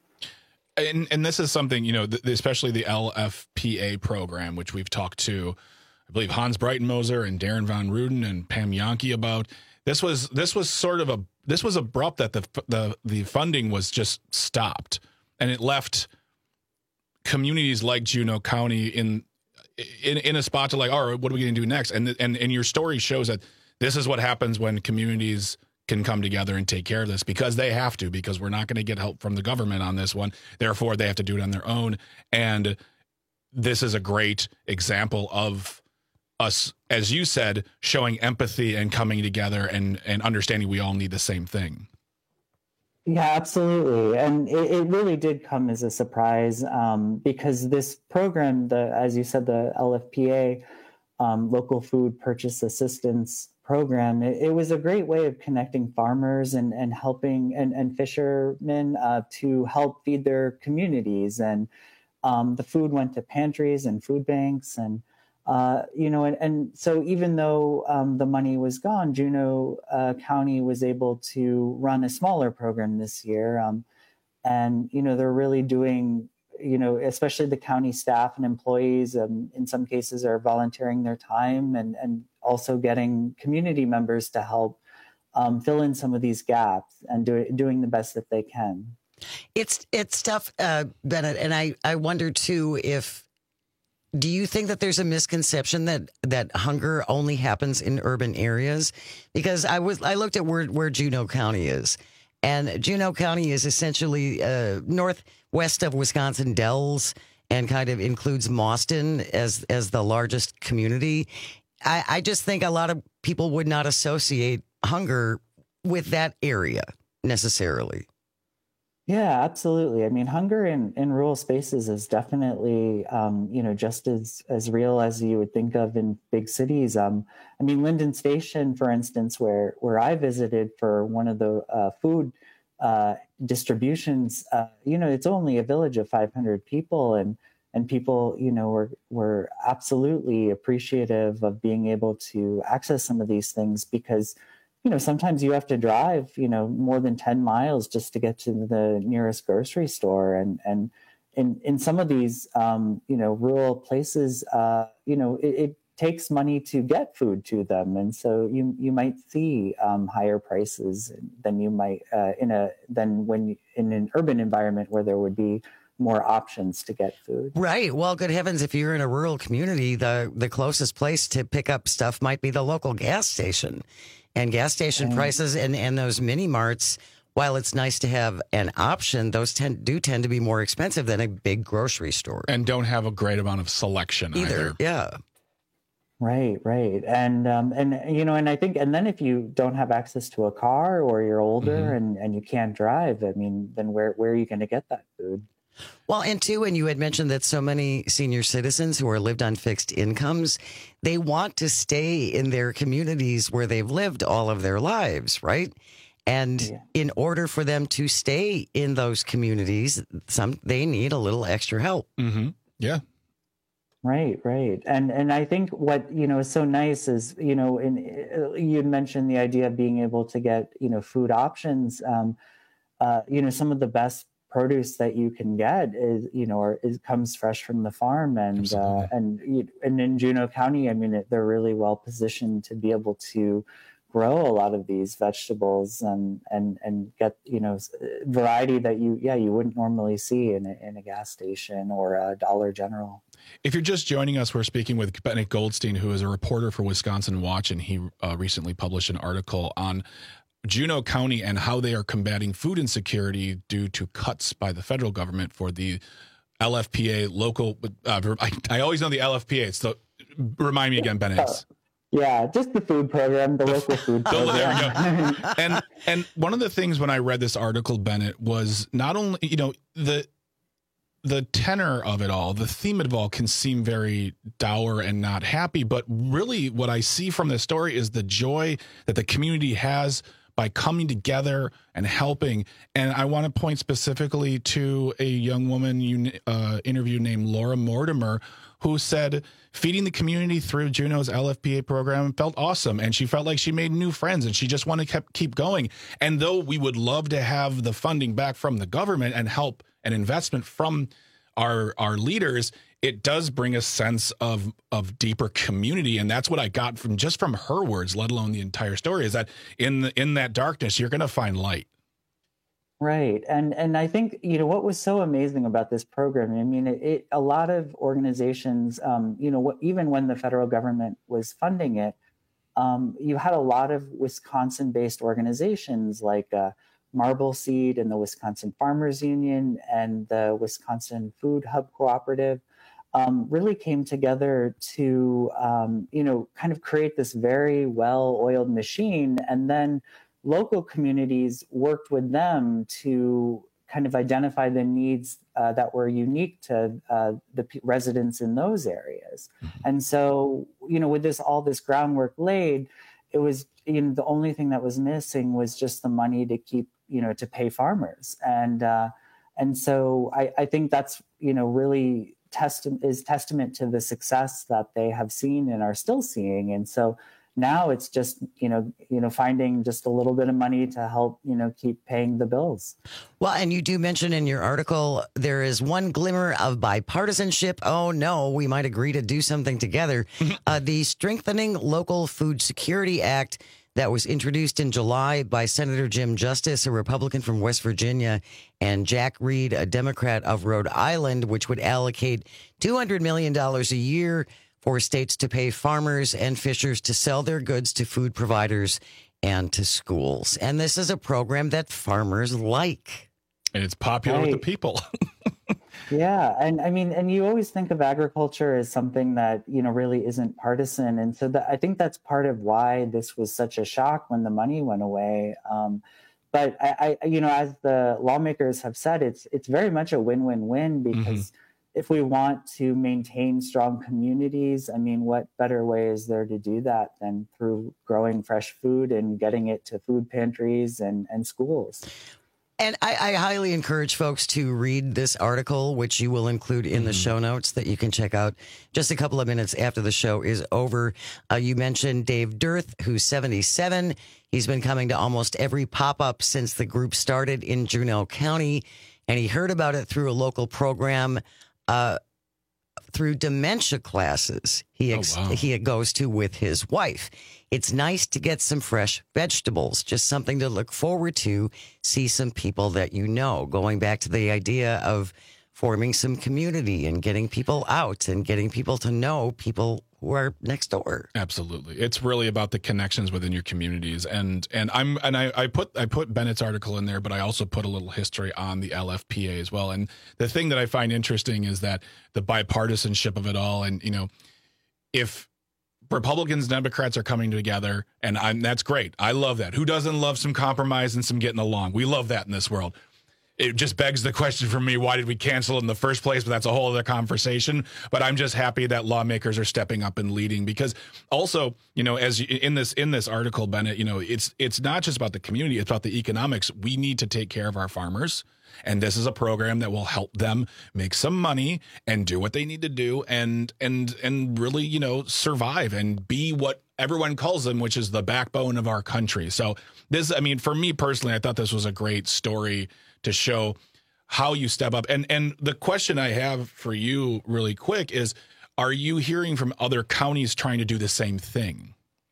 And and this is something, you know, th- especially the L F P A program, which we've talked to, I believe Hans Breitenmoser and Darren Von Ruden and Pam Yankee about. This was this was sort of a this was abrupt that the the the funding was just stopped, and it left communities like Juneau County in in in a spot to like, all right, what are we going to do next? And and and your story shows that this is what happens when communities can come together and take care of this, because they have to, because we're not going to get help from the government on this one. Therefore, they have to do it on their own. And this is a great example of us, as you said, showing empathy and coming together and, and understanding we all need the same thing. Yeah, absolutely. And it, it really did come as a surprise um, because this program, the as you said, the L F P A, um, Local Food Purchase Assistance Program, it, it was a great way of connecting farmers and, and helping and, and fishermen uh, to help feed their communities. And um, the food went to pantries and food banks and Uh, you know, and, and so even though um, the money was gone, Juneau uh, County was able to run a smaller program this year. Um, and, you know, they're really doing, you know, especially the county staff and employees, um, in some cases are volunteering their time and, and also getting community members to help um, fill in some of these gaps and do, doing the best that they can. It's, it's tough, uh, Bennett. And I, I wonder, too, if do you think that there's a misconception that, that hunger only happens in urban areas? Because I was I looked at where, where Juneau County is, and Juneau County is essentially uh, northwest of Wisconsin Dells and kind of includes Mauston as as the largest community. I, I just think a lot of people would not associate hunger with that area necessarily. Yeah, absolutely. I mean, hunger in, in rural spaces is definitely, um, you know, just as, as real as you would think of in big cities. Um, I mean, Linden Station, for instance, where, where I visited for one of the uh, food uh, distributions, uh, you know, it's only a village of five hundred people, and and people, you know, were, were absolutely appreciative of being able to access some of these things because, you know, sometimes you have to drive, you know, more than ten miles just to get to the nearest grocery store. And, and in, in some of these, um, you know, rural places, uh, you know, it, it takes money to get food to them. And so you, you might see um, higher prices than you might uh, in a, than when in an urban environment where there would be more options to get food. Right. Well, good heavens, if you're in a rural community, the, the closest place to pick up stuff might be the local gas station. And gas station prices and, and those mini marts, while it's nice to have an option, those tend do tend to be more expensive than a big grocery store. And don't have a great amount of selection either. either. Yeah. Right, right. And, um, and, you know, and I think, and then if you don't have access to a car or you're older mm-hmm. and, and you can't drive, I mean, then where, where are you going to get that food? Well, and too, and you had mentioned that so many senior citizens who are lived on fixed incomes, they want to stay in their communities where they've lived all of their lives, right? And yeah. in order for them to stay in those communities, some they need a little extra help. Mm-hmm. Yeah. Right, right. And and I think what, you know, is so nice is, you know, in, you'd mentioned the idea of being able to get, you know, food options. Um, uh, you know, some of the best produce that you can get is, you know, or is comes fresh from the farm, and uh, and and in Juneau County, I mean, it, they're really well positioned to be able to grow a lot of these vegetables and and and get, you know, variety that you yeah you wouldn't normally see in a, in a gas station or a Dollar General. If you're just joining us, we're speaking with Bennett Goldstein, who is a reporter for Wisconsin Watch, and he uh, recently published an article on Juneau County and how they are combating food insecurity due to cuts by the federal government for the L F P A local. Uh, I, I always know the L F P A. So remind me again, Bennett. Yeah, just the food program, the, the local food program. There we go. And and one of the things when I read this article, Bennett, was not only, you know, the the tenor of it all, the theme of it all can seem very dour and not happy, but really what I see from this story is the joy that the community has by coming together and helping. And I want to point specifically to a young woman you uh, interviewed named Laura Mortimer, who said feeding the community through Juneau's L F P A program felt awesome. And she felt like she made new friends and she just wanted to keep, keep going. And though we would love to have the funding back from the government and help and investment from our our leaders, it does bring a sense of of deeper community. And that's what I got from just from her words, let alone the entire story, is that in the, in that darkness, you're going to find light. Right. And and I think, you know, what was so amazing about this program, I mean, it, it a lot of organizations, um, you know, what, even when the federal government was funding it, um, you had a lot of Wisconsin-based organizations like uh, Marble Seed and the Wisconsin Farmers Union and the Wisconsin Food Hub Cooperative um, really came together to, um, you know, kind of create this very well-oiled machine. And then local communities worked with them to kind of identify the needs uh, that were unique to uh, the p- residents in those areas. Mm-hmm. And so, you know, with this, all this groundwork laid, it was, you know, the only thing that was missing was just the money to keep, you know, to pay farmers. And, uh, and so I, I think that's, you know, really testi- is testament to the success that they have seen and are still seeing. And so now it's just, you know, you know, finding just a little bit of money to help, you know, keep paying the bills. Well, and you do mention in your article, there is one glimmer of bipartisanship. Oh, no, we might agree to do something together. uh, the Strengthening Local Food Security Act that was introduced in July by Senator Jim Justice, a Republican from West Virginia, and Jack Reed, a Democrat of Rhode Island, which would allocate two hundred million dollars a year for states to pay farmers and fishers to sell their goods to food providers and to schools. And this is a program that farmers like. And it's popular right. with the people. Yeah. And I mean, and you always think of agriculture as something that, you know, really isn't partisan. And so that, I think that's part of why this was such a shock when the money went away. Um, but I, I, you know, as the lawmakers have said, it's, it's very much a win-win-win because mm-hmm. if we want to maintain strong communities, I mean, what better way is there to do that than through growing fresh food and getting it to food pantries and, and schools? And I, I highly encourage folks to read this article, which you will include in the show notes that you can check out just a couple of minutes after the show is over. Uh, you mentioned Dave Dirth, who's seventy-seven. He's been coming to almost every pop-up since the group started in Juneau County, and he heard about it through a local program uh, through dementia classes he ex- oh, wow. he goes to with his wife. It's nice to get some fresh vegetables, just something to look forward to, see some people that you know, going back to the idea of forming some community and getting people out and getting people to know people who are next door. Absolutely. It's really about the connections within your communities. And and I'm and I, I put I put Bennett's article in there, but I also put a little history on the L F P A as well. And the thing that I find interesting is that the bipartisanship of it all. And, you know, if Republicans and Democrats are coming together, and I'm, that's great. I love that. Who doesn't love some compromise and some getting along? We love that in this world. It just begs the question for me, why did we cancel it in the first place? But that's a whole other conversation. But I'm just happy that lawmakers are stepping up and leading, because also, you know, as you, in this in this article, Bennett, you know, it's it's not just about the community, it's about the economics. We need to take care of our farmers. And this is a program that will help them make some money and do what they need to do and and and really, you know, survive and be what everyone calls them, which is the backbone of our country. So this, I mean, for me personally, I thought this was a great story to show how you step up. And and the question I have for you really quick is, are you hearing from other counties trying to do the same thing?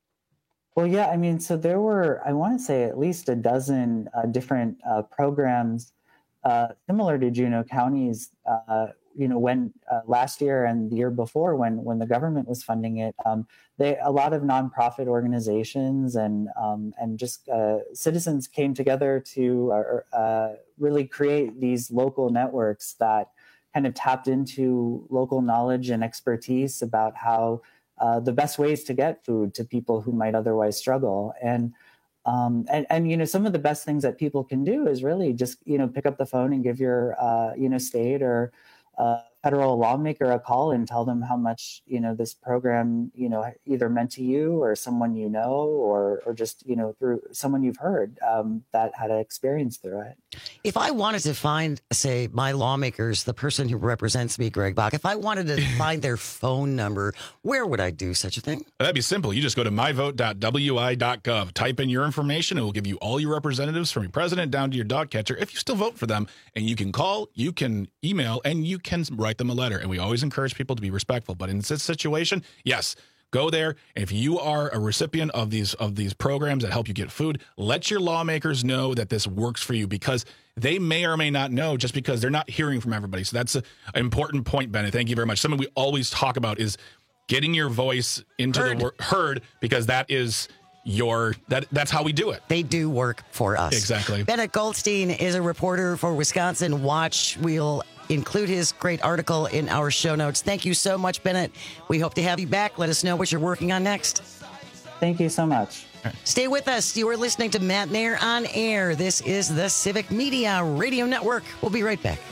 Well, yeah, I mean, so there were, I want to say at least a dozen uh, different uh, programs Uh, similar to Juneau County's, uh, you know, when uh, last year and the year before, when when the government was funding it, um, they a lot of nonprofit organizations and um, and just uh, citizens came together to uh, uh, really create these local networks that kind of tapped into local knowledge and expertise about how uh, the best ways to get food to people who might otherwise struggle. And Um, and, and, you know, some of the best things that people can do is really just, you know, pick up the phone and give your, uh, you know, state or uh, federal lawmaker a call and tell them how much, you know, this program, you know, either meant to you or someone you know, or or just, you know, through someone you've heard um, that had an experience through it. If I wanted to find, say, my lawmakers, the person who represents me, Greg Bach, if I wanted to find their phone number, where would I do such a thing? That'd be simple. You just go to my vote dot w i dot gov, type in your information. It will give you all your representatives from your president down to your dog catcher, if you still vote for them. And you can call, you can email, and you can write them a letter. And we always encourage people to be respectful. But in this situation, yes, go there. If you are a recipient of these of these programs that help you get food, let your lawmakers know that this works for you, because they may or may not know, just because they're not hearing from everybody. So that's a, an important point, Bennett. Thank you very much. Something we always talk about is getting your voice into heard. the word heard, because that is your that that's how we do it. They do work for us. Exactly. Bennett Goldstein is a reporter for Wisconsin Watch. We'll include his great article in our show notes. Thank you so much, Bennett. We hope to have you back. Let us know what you're working on next. Thank you so much. Stay with us. You are listening to Matt Nair on Air. This is the Civic Media Radio Network. We'll be right back.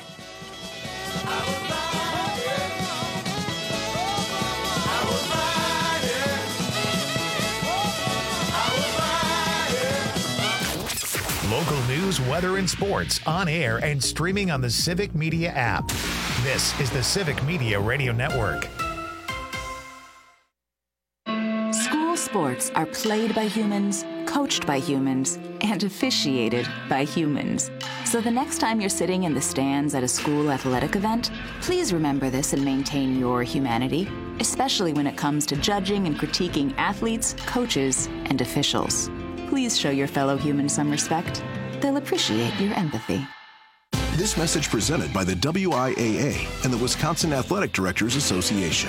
Local news, weather, and sports on air and streaming on the Civic Media app. This is the Civic Media Radio Network. School sports are played by humans, coached by humans, and officiated by humans. So the next time you're sitting in the stands at a school athletic event, please remember this and maintain your humanity, especially when it comes to judging and critiquing athletes, coaches, and officials. Please show your fellow humans some respect. They'll appreciate your empathy. This message presented by the W I A A and the Wisconsin Athletic Directors Association.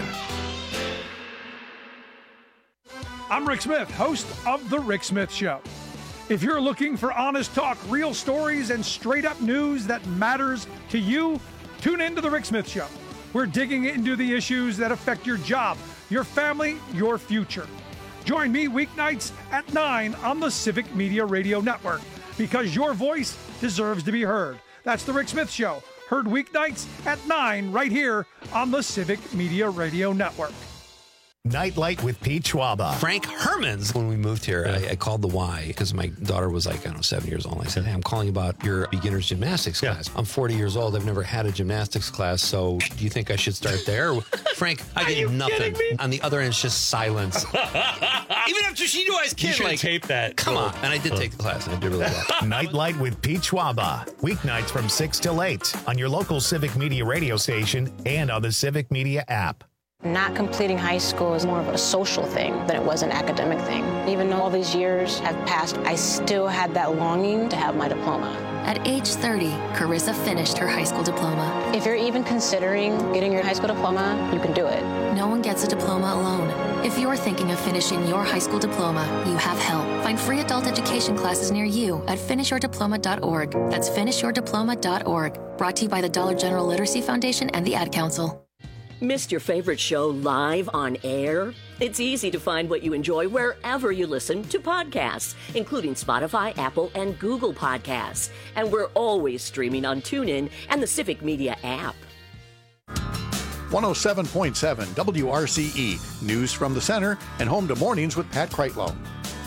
I'm Rick Smith, host of The Rick Smith Show. If you're looking for honest talk, real stories, and straight-up news that matters to you, tune in to The Rick Smith Show. We're digging into the issues that affect your job, your family, your future. Join me weeknights at nine on the Civic Media Radio Network, because your voice deserves to be heard. That's The Rick Smith Show, heard weeknights at nine right here on the Civic Media Radio Network. Nightlight with Pete Schwaba. Frank Hermans. When we moved here, I, I called the Y because my daughter was like, I don't know, seven years old. I said, hey, I'm calling about your beginner's gymnastics class. I'm forty years old. I've never had a gymnastics class. So do you think I should start there? Frank, I get nothing. On the other end, it's just silence. Even after she knew I was a kid. You should like, tape that. Come on. And I did take the class, and I did really well. Nightlight with Pete Schwaba. Weeknights from six till eight on your local Civic Media radio station and on the Civic Media app. Not completing high school is more of a social thing than it was an academic thing. Even though all these years have passed, I still had that longing to have my diploma. At age thirty, Carissa finished her high school diploma. If you're even considering getting your high school diploma, you can do it. No one gets a diploma alone. If you're thinking of finishing your high school diploma, you have help. Find free adult education classes near you at finish your diploma dot org. That's finish your diploma dot org. Brought to you by the Dollar General Literacy Foundation and the Ad Council. Missed your favorite show live on air? It's easy to find what you enjoy wherever you listen to podcasts, including Spotify, Apple, and Google Podcasts. And we're always streaming on TuneIn and the Civic Media app. one oh seven point seven W R C E, news from the center and home to mornings with Pat Kreitlow.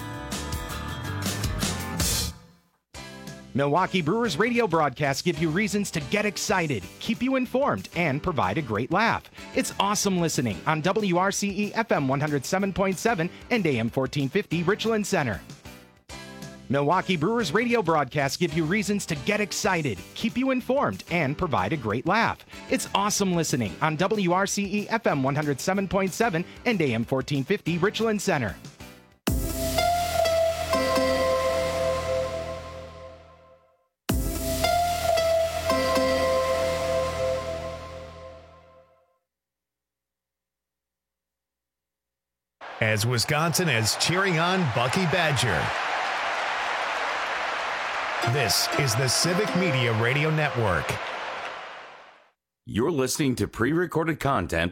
Milwaukee Brewers radio broadcasts give you reasons to get excited, keep you informed, and provide a great laugh. It's awesome listening on W R C E F M one oh seven point seven and A M fourteen fifty Richland Center. Milwaukee Brewers radio broadcasts give you reasons to get excited, keep you informed, and provide a great laugh. It's awesome listening on W R C E F M one oh seven point seven and A M fourteen fifty Richland Center. As Wisconsin is cheering on Bucky Badger. This is the Civic Media Radio Network. You're listening to pre-recorded content.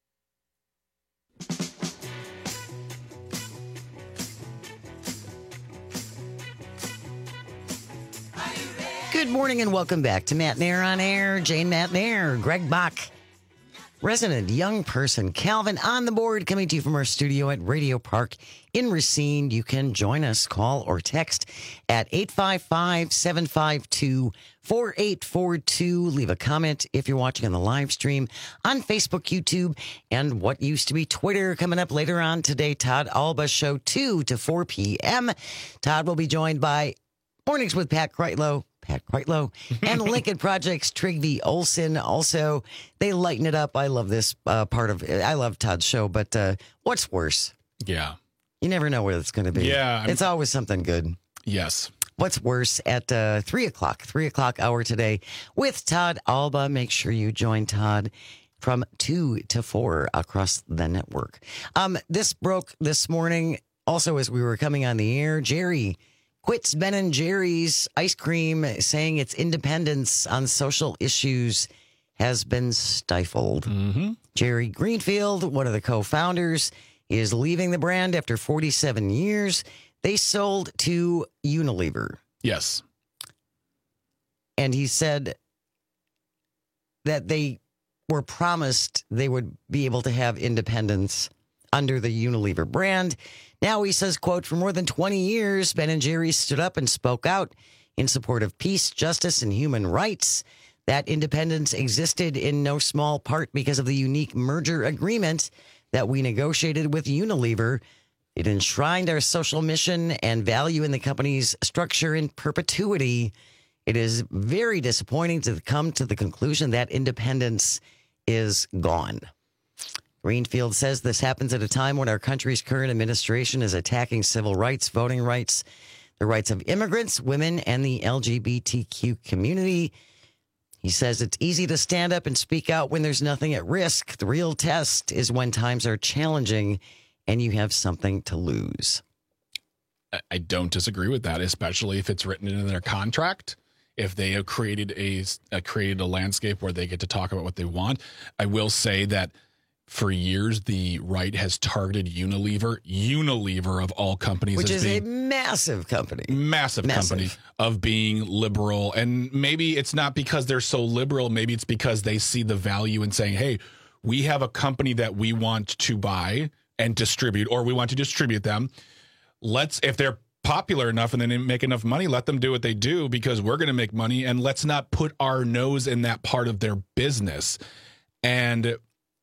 Good morning and welcome back to Matt Nair on Air. Jane Matt Nair, Greg Bach. Resident young person, Calvin on the board, coming to you from our studio at Radio Park in Racine. You can join us, call or text at eight five five, seven five two, four eight four two. Leave a comment if you're watching on the live stream on Facebook, YouTube, and what used to be Twitter. Coming up later on today, Todd Alba Show, two to four p.m. Todd will be joined by Mornings with Pat Kreitlow. Pat Kreitlow and Lincoln Project's Trygve Olsen. Also, they lighten it up. I love this uh, part of it. I love Todd's show, but uh, what's worse? Yeah. You never know where it's going to be. Yeah. I'm... It's always something good. Yes. What's worse at uh, three o'clock, three o'clock hour today with Todd Alba. Make sure you join Todd from two to four across the network. Um, this broke this morning. Also, as we were coming on the air, Jerry quits Ben and Jerry's ice cream, saying its independence on social issues has been stifled. Mm-hmm. Jerry Greenfield, one of the co-founders, is leaving the brand after forty-seven years. They sold to Unilever. Yes. And he said that they were promised they would be able to have independence under the Unilever brand. Now he says, quote, for more than twenty years, Ben and Jerry's stood up and spoke out in support of peace, justice, and human rights. That independence existed in no small part because of the unique merger agreement that we negotiated with Unilever. It enshrined our social mission and value in the company's structure in perpetuity. It is very disappointing to come to the conclusion that independence is gone. Greenfield says this happens at a time when our country's current administration is attacking civil rights, voting rights, the rights of immigrants, women, and the L G B T Q community. He says it's easy to stand up and speak out when there's nothing at risk. The real test is when times are challenging and you have something to lose. I don't disagree with that, especially if it's written in their contract. If they have created a, a created a landscape where they get to talk about what they want. I will say that for years, the right has targeted Unilever, Unilever of all companies. Which as is being a massive company. Massive, Massive company of being liberal. And maybe it's not because they're so liberal. Maybe it's because they see the value in saying, hey, we have a company that we want to buy and distribute, or we want to distribute them. Let's, if they're popular enough and then they make enough money, let them do what they do because we're going to make money, and let's not put our nose in that part of their business. And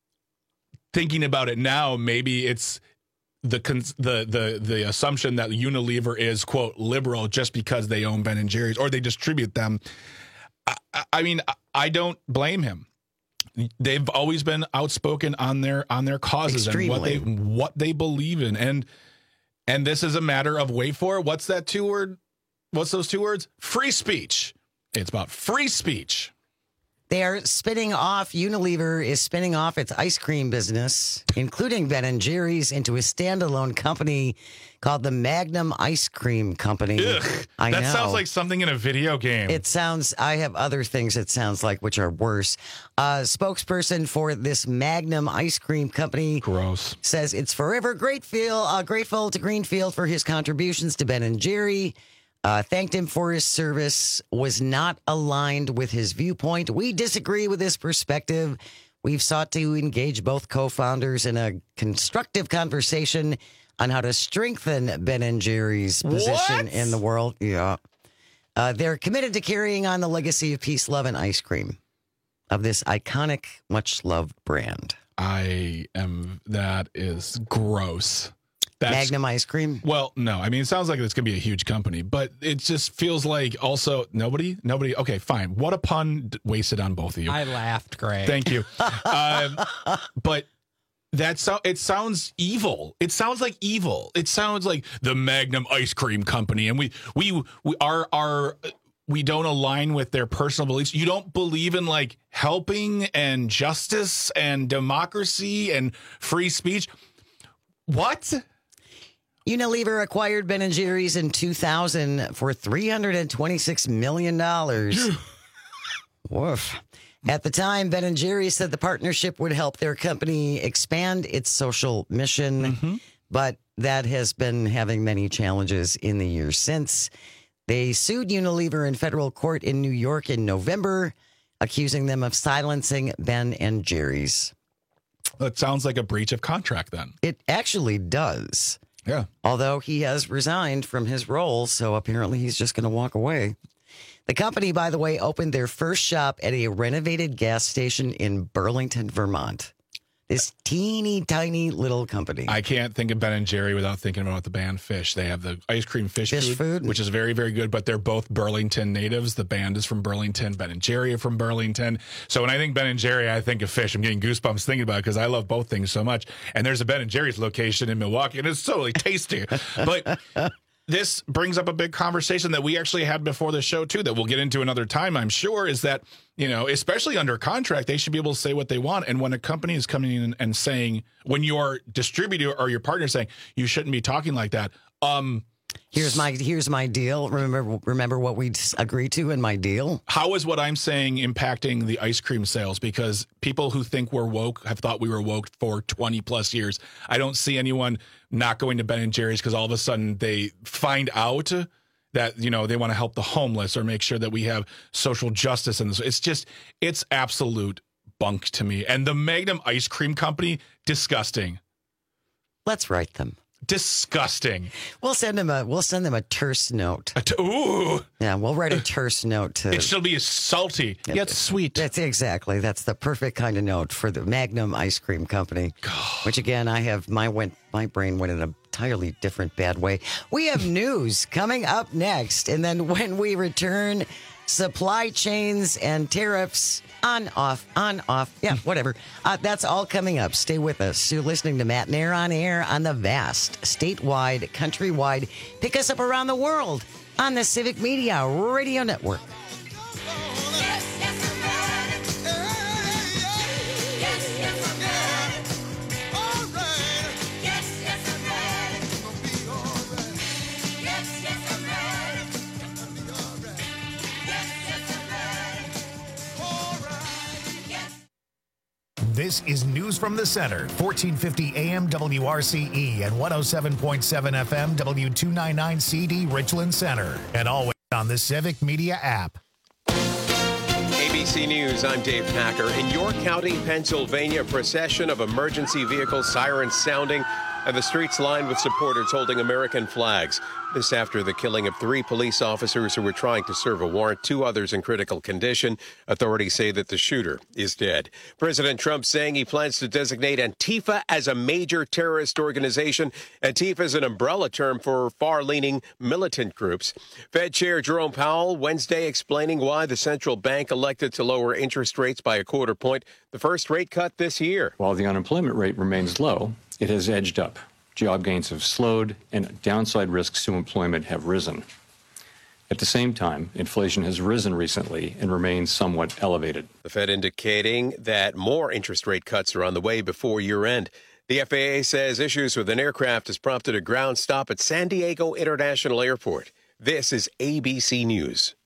thinking about it now, maybe it's the the the the assumption that Unilever is, quote, liberal just because they own Ben and Jerry's or they distribute them. I, I mean, I don't blame him. They've always been outspoken on their on their causes Extremely. and what they what they believe in, and and this is a matter of, wait for it, what's that two word? What's those two words? Free speech. It's about free speech. They are spinning off, Unilever is spinning off its ice cream business, including Ben and Jerry's, into a standalone company called the Magnum Ice Cream Company. Ugh, I that know. sounds like something in a video game. It sounds, I have other things it sounds like, which are worse. Uh, spokesperson for this Magnum Ice Cream Company Gross. says it's forever grateful, uh, grateful to Greenfield for his contributions to Ben and Jerry. Uh, thanked him for his service, was not aligned with his viewpoint. We disagree with his perspective. We've sought to engage both co-founders in a constructive conversation on how to strengthen Ben and Jerry's position What? in the world. Yeah. Uh, they're committed to carrying on the legacy of peace, love, and ice cream of this iconic, much-loved brand. I am, that is gross. That's, Magnum Ice Cream? Well, no. I mean, it sounds like it's going to be a huge company, but it just feels like also nobody, nobody. Okay, fine. What a pun wasted on both of you. I laughed, Greg. Thank you. um, but that so, it sounds evil. It sounds like evil. It sounds like the Magnum Ice Cream Company, and we we we are our. We don't align with their personal beliefs. You don't believe in like helping and justice and democracy and free speech. What? Unilever acquired Ben and Jerry's in two thousand for three hundred twenty-six million dollars. Woof. At the time, Ben and Jerry's said the partnership would help their company expand its social mission, mm-hmm. but that has been having many challenges in the years since. They sued Unilever in federal court in New York in November, accusing them of silencing Ben and Jerry's. That sounds like a breach of contract then. It actually does. Yeah. Although he has resigned from his role, so apparently he's just going to walk away. The company, by the way, opened their first shop at a renovated gas station in Burlington, Vermont. This teeny tiny little company. I can't think of Ben and Jerry without thinking about the band Fish. They have the ice cream fish, Fish food, food. which is very, very good, but they're both Burlington natives. The band is from Burlington. Ben and Jerry are from Burlington. So when I think Ben and Jerry, I think of Fish. I'm getting goosebumps thinking about it because I love both things so much. And there's a Ben and Jerry's location in Milwaukee, and it's totally tasty. But this brings up a big conversation that we actually had before the show, too, that we'll get into another time, I'm sure, is that, you know, especially under contract, they should be able to say what they want. And when a company is coming in and saying, when your distributor or your partner is saying, you shouldn't be talking like that, um, Here's my here's my deal. Remember remember what we agreed to in my deal? How is what I'm saying impacting the ice cream sales? Because people who think we're woke have thought we were woke for twenty plus years. I don't see anyone not going to Ben and Jerry's because all of a sudden they find out that, you know, they want to help the homeless or make sure that we have social justice in this. It's just, it's absolute bunk to me. And the Magnum Ice Cream Company, disgusting. Let's write them. Disgusting. We'll send them a we'll send them a terse note. A t- ooh. Yeah, we'll write a terse note to It shall be salty yet sweet. That's exactly. That's the perfect kind of note for the Magnum Ice Cream Company. God. Which again, I have my went my brain went in an entirely different bad way. We have news coming up next, and then when we return, supply chains and tariffs on, off, on, off. Yeah, whatever. Uh, that's all coming up. Stay with us. You're listening to Matt Nair on air on the vast, statewide, countrywide. Pick us up around the world on the Civic Media Radio Network. This is News from the Center, fourteen fifty A M W R C E and one oh seven point seven F M W two ninety-nine C D Richland Center, and always on the Civic Media app. A B C News, I'm Dave Packer. In York County, Pennsylvania, a procession of emergency vehicle sirens sounding and the streets lined with supporters holding American flags. This after the killing of three police officers who were trying to serve a warrant, two others in critical condition. Authorities say that the shooter is dead. President Trump saying he plans to designate Antifa as a major terrorist organization. Antifa is an umbrella term for far-leaning militant groups. Fed Chair Jerome Powell Wednesday explaining why the central bank elected to lower interest rates by a quarter point, the first rate cut this year. While the unemployment rate remains low, it has edged up. Job gains have slowed, and downside risks to employment have risen. At the same time, inflation has risen recently and remains somewhat elevated. The Fed indicating that more interest rate cuts are on the way before year end. The F A A says issues with an aircraft has prompted a ground stop at San Diego International Airport. This is A B C News.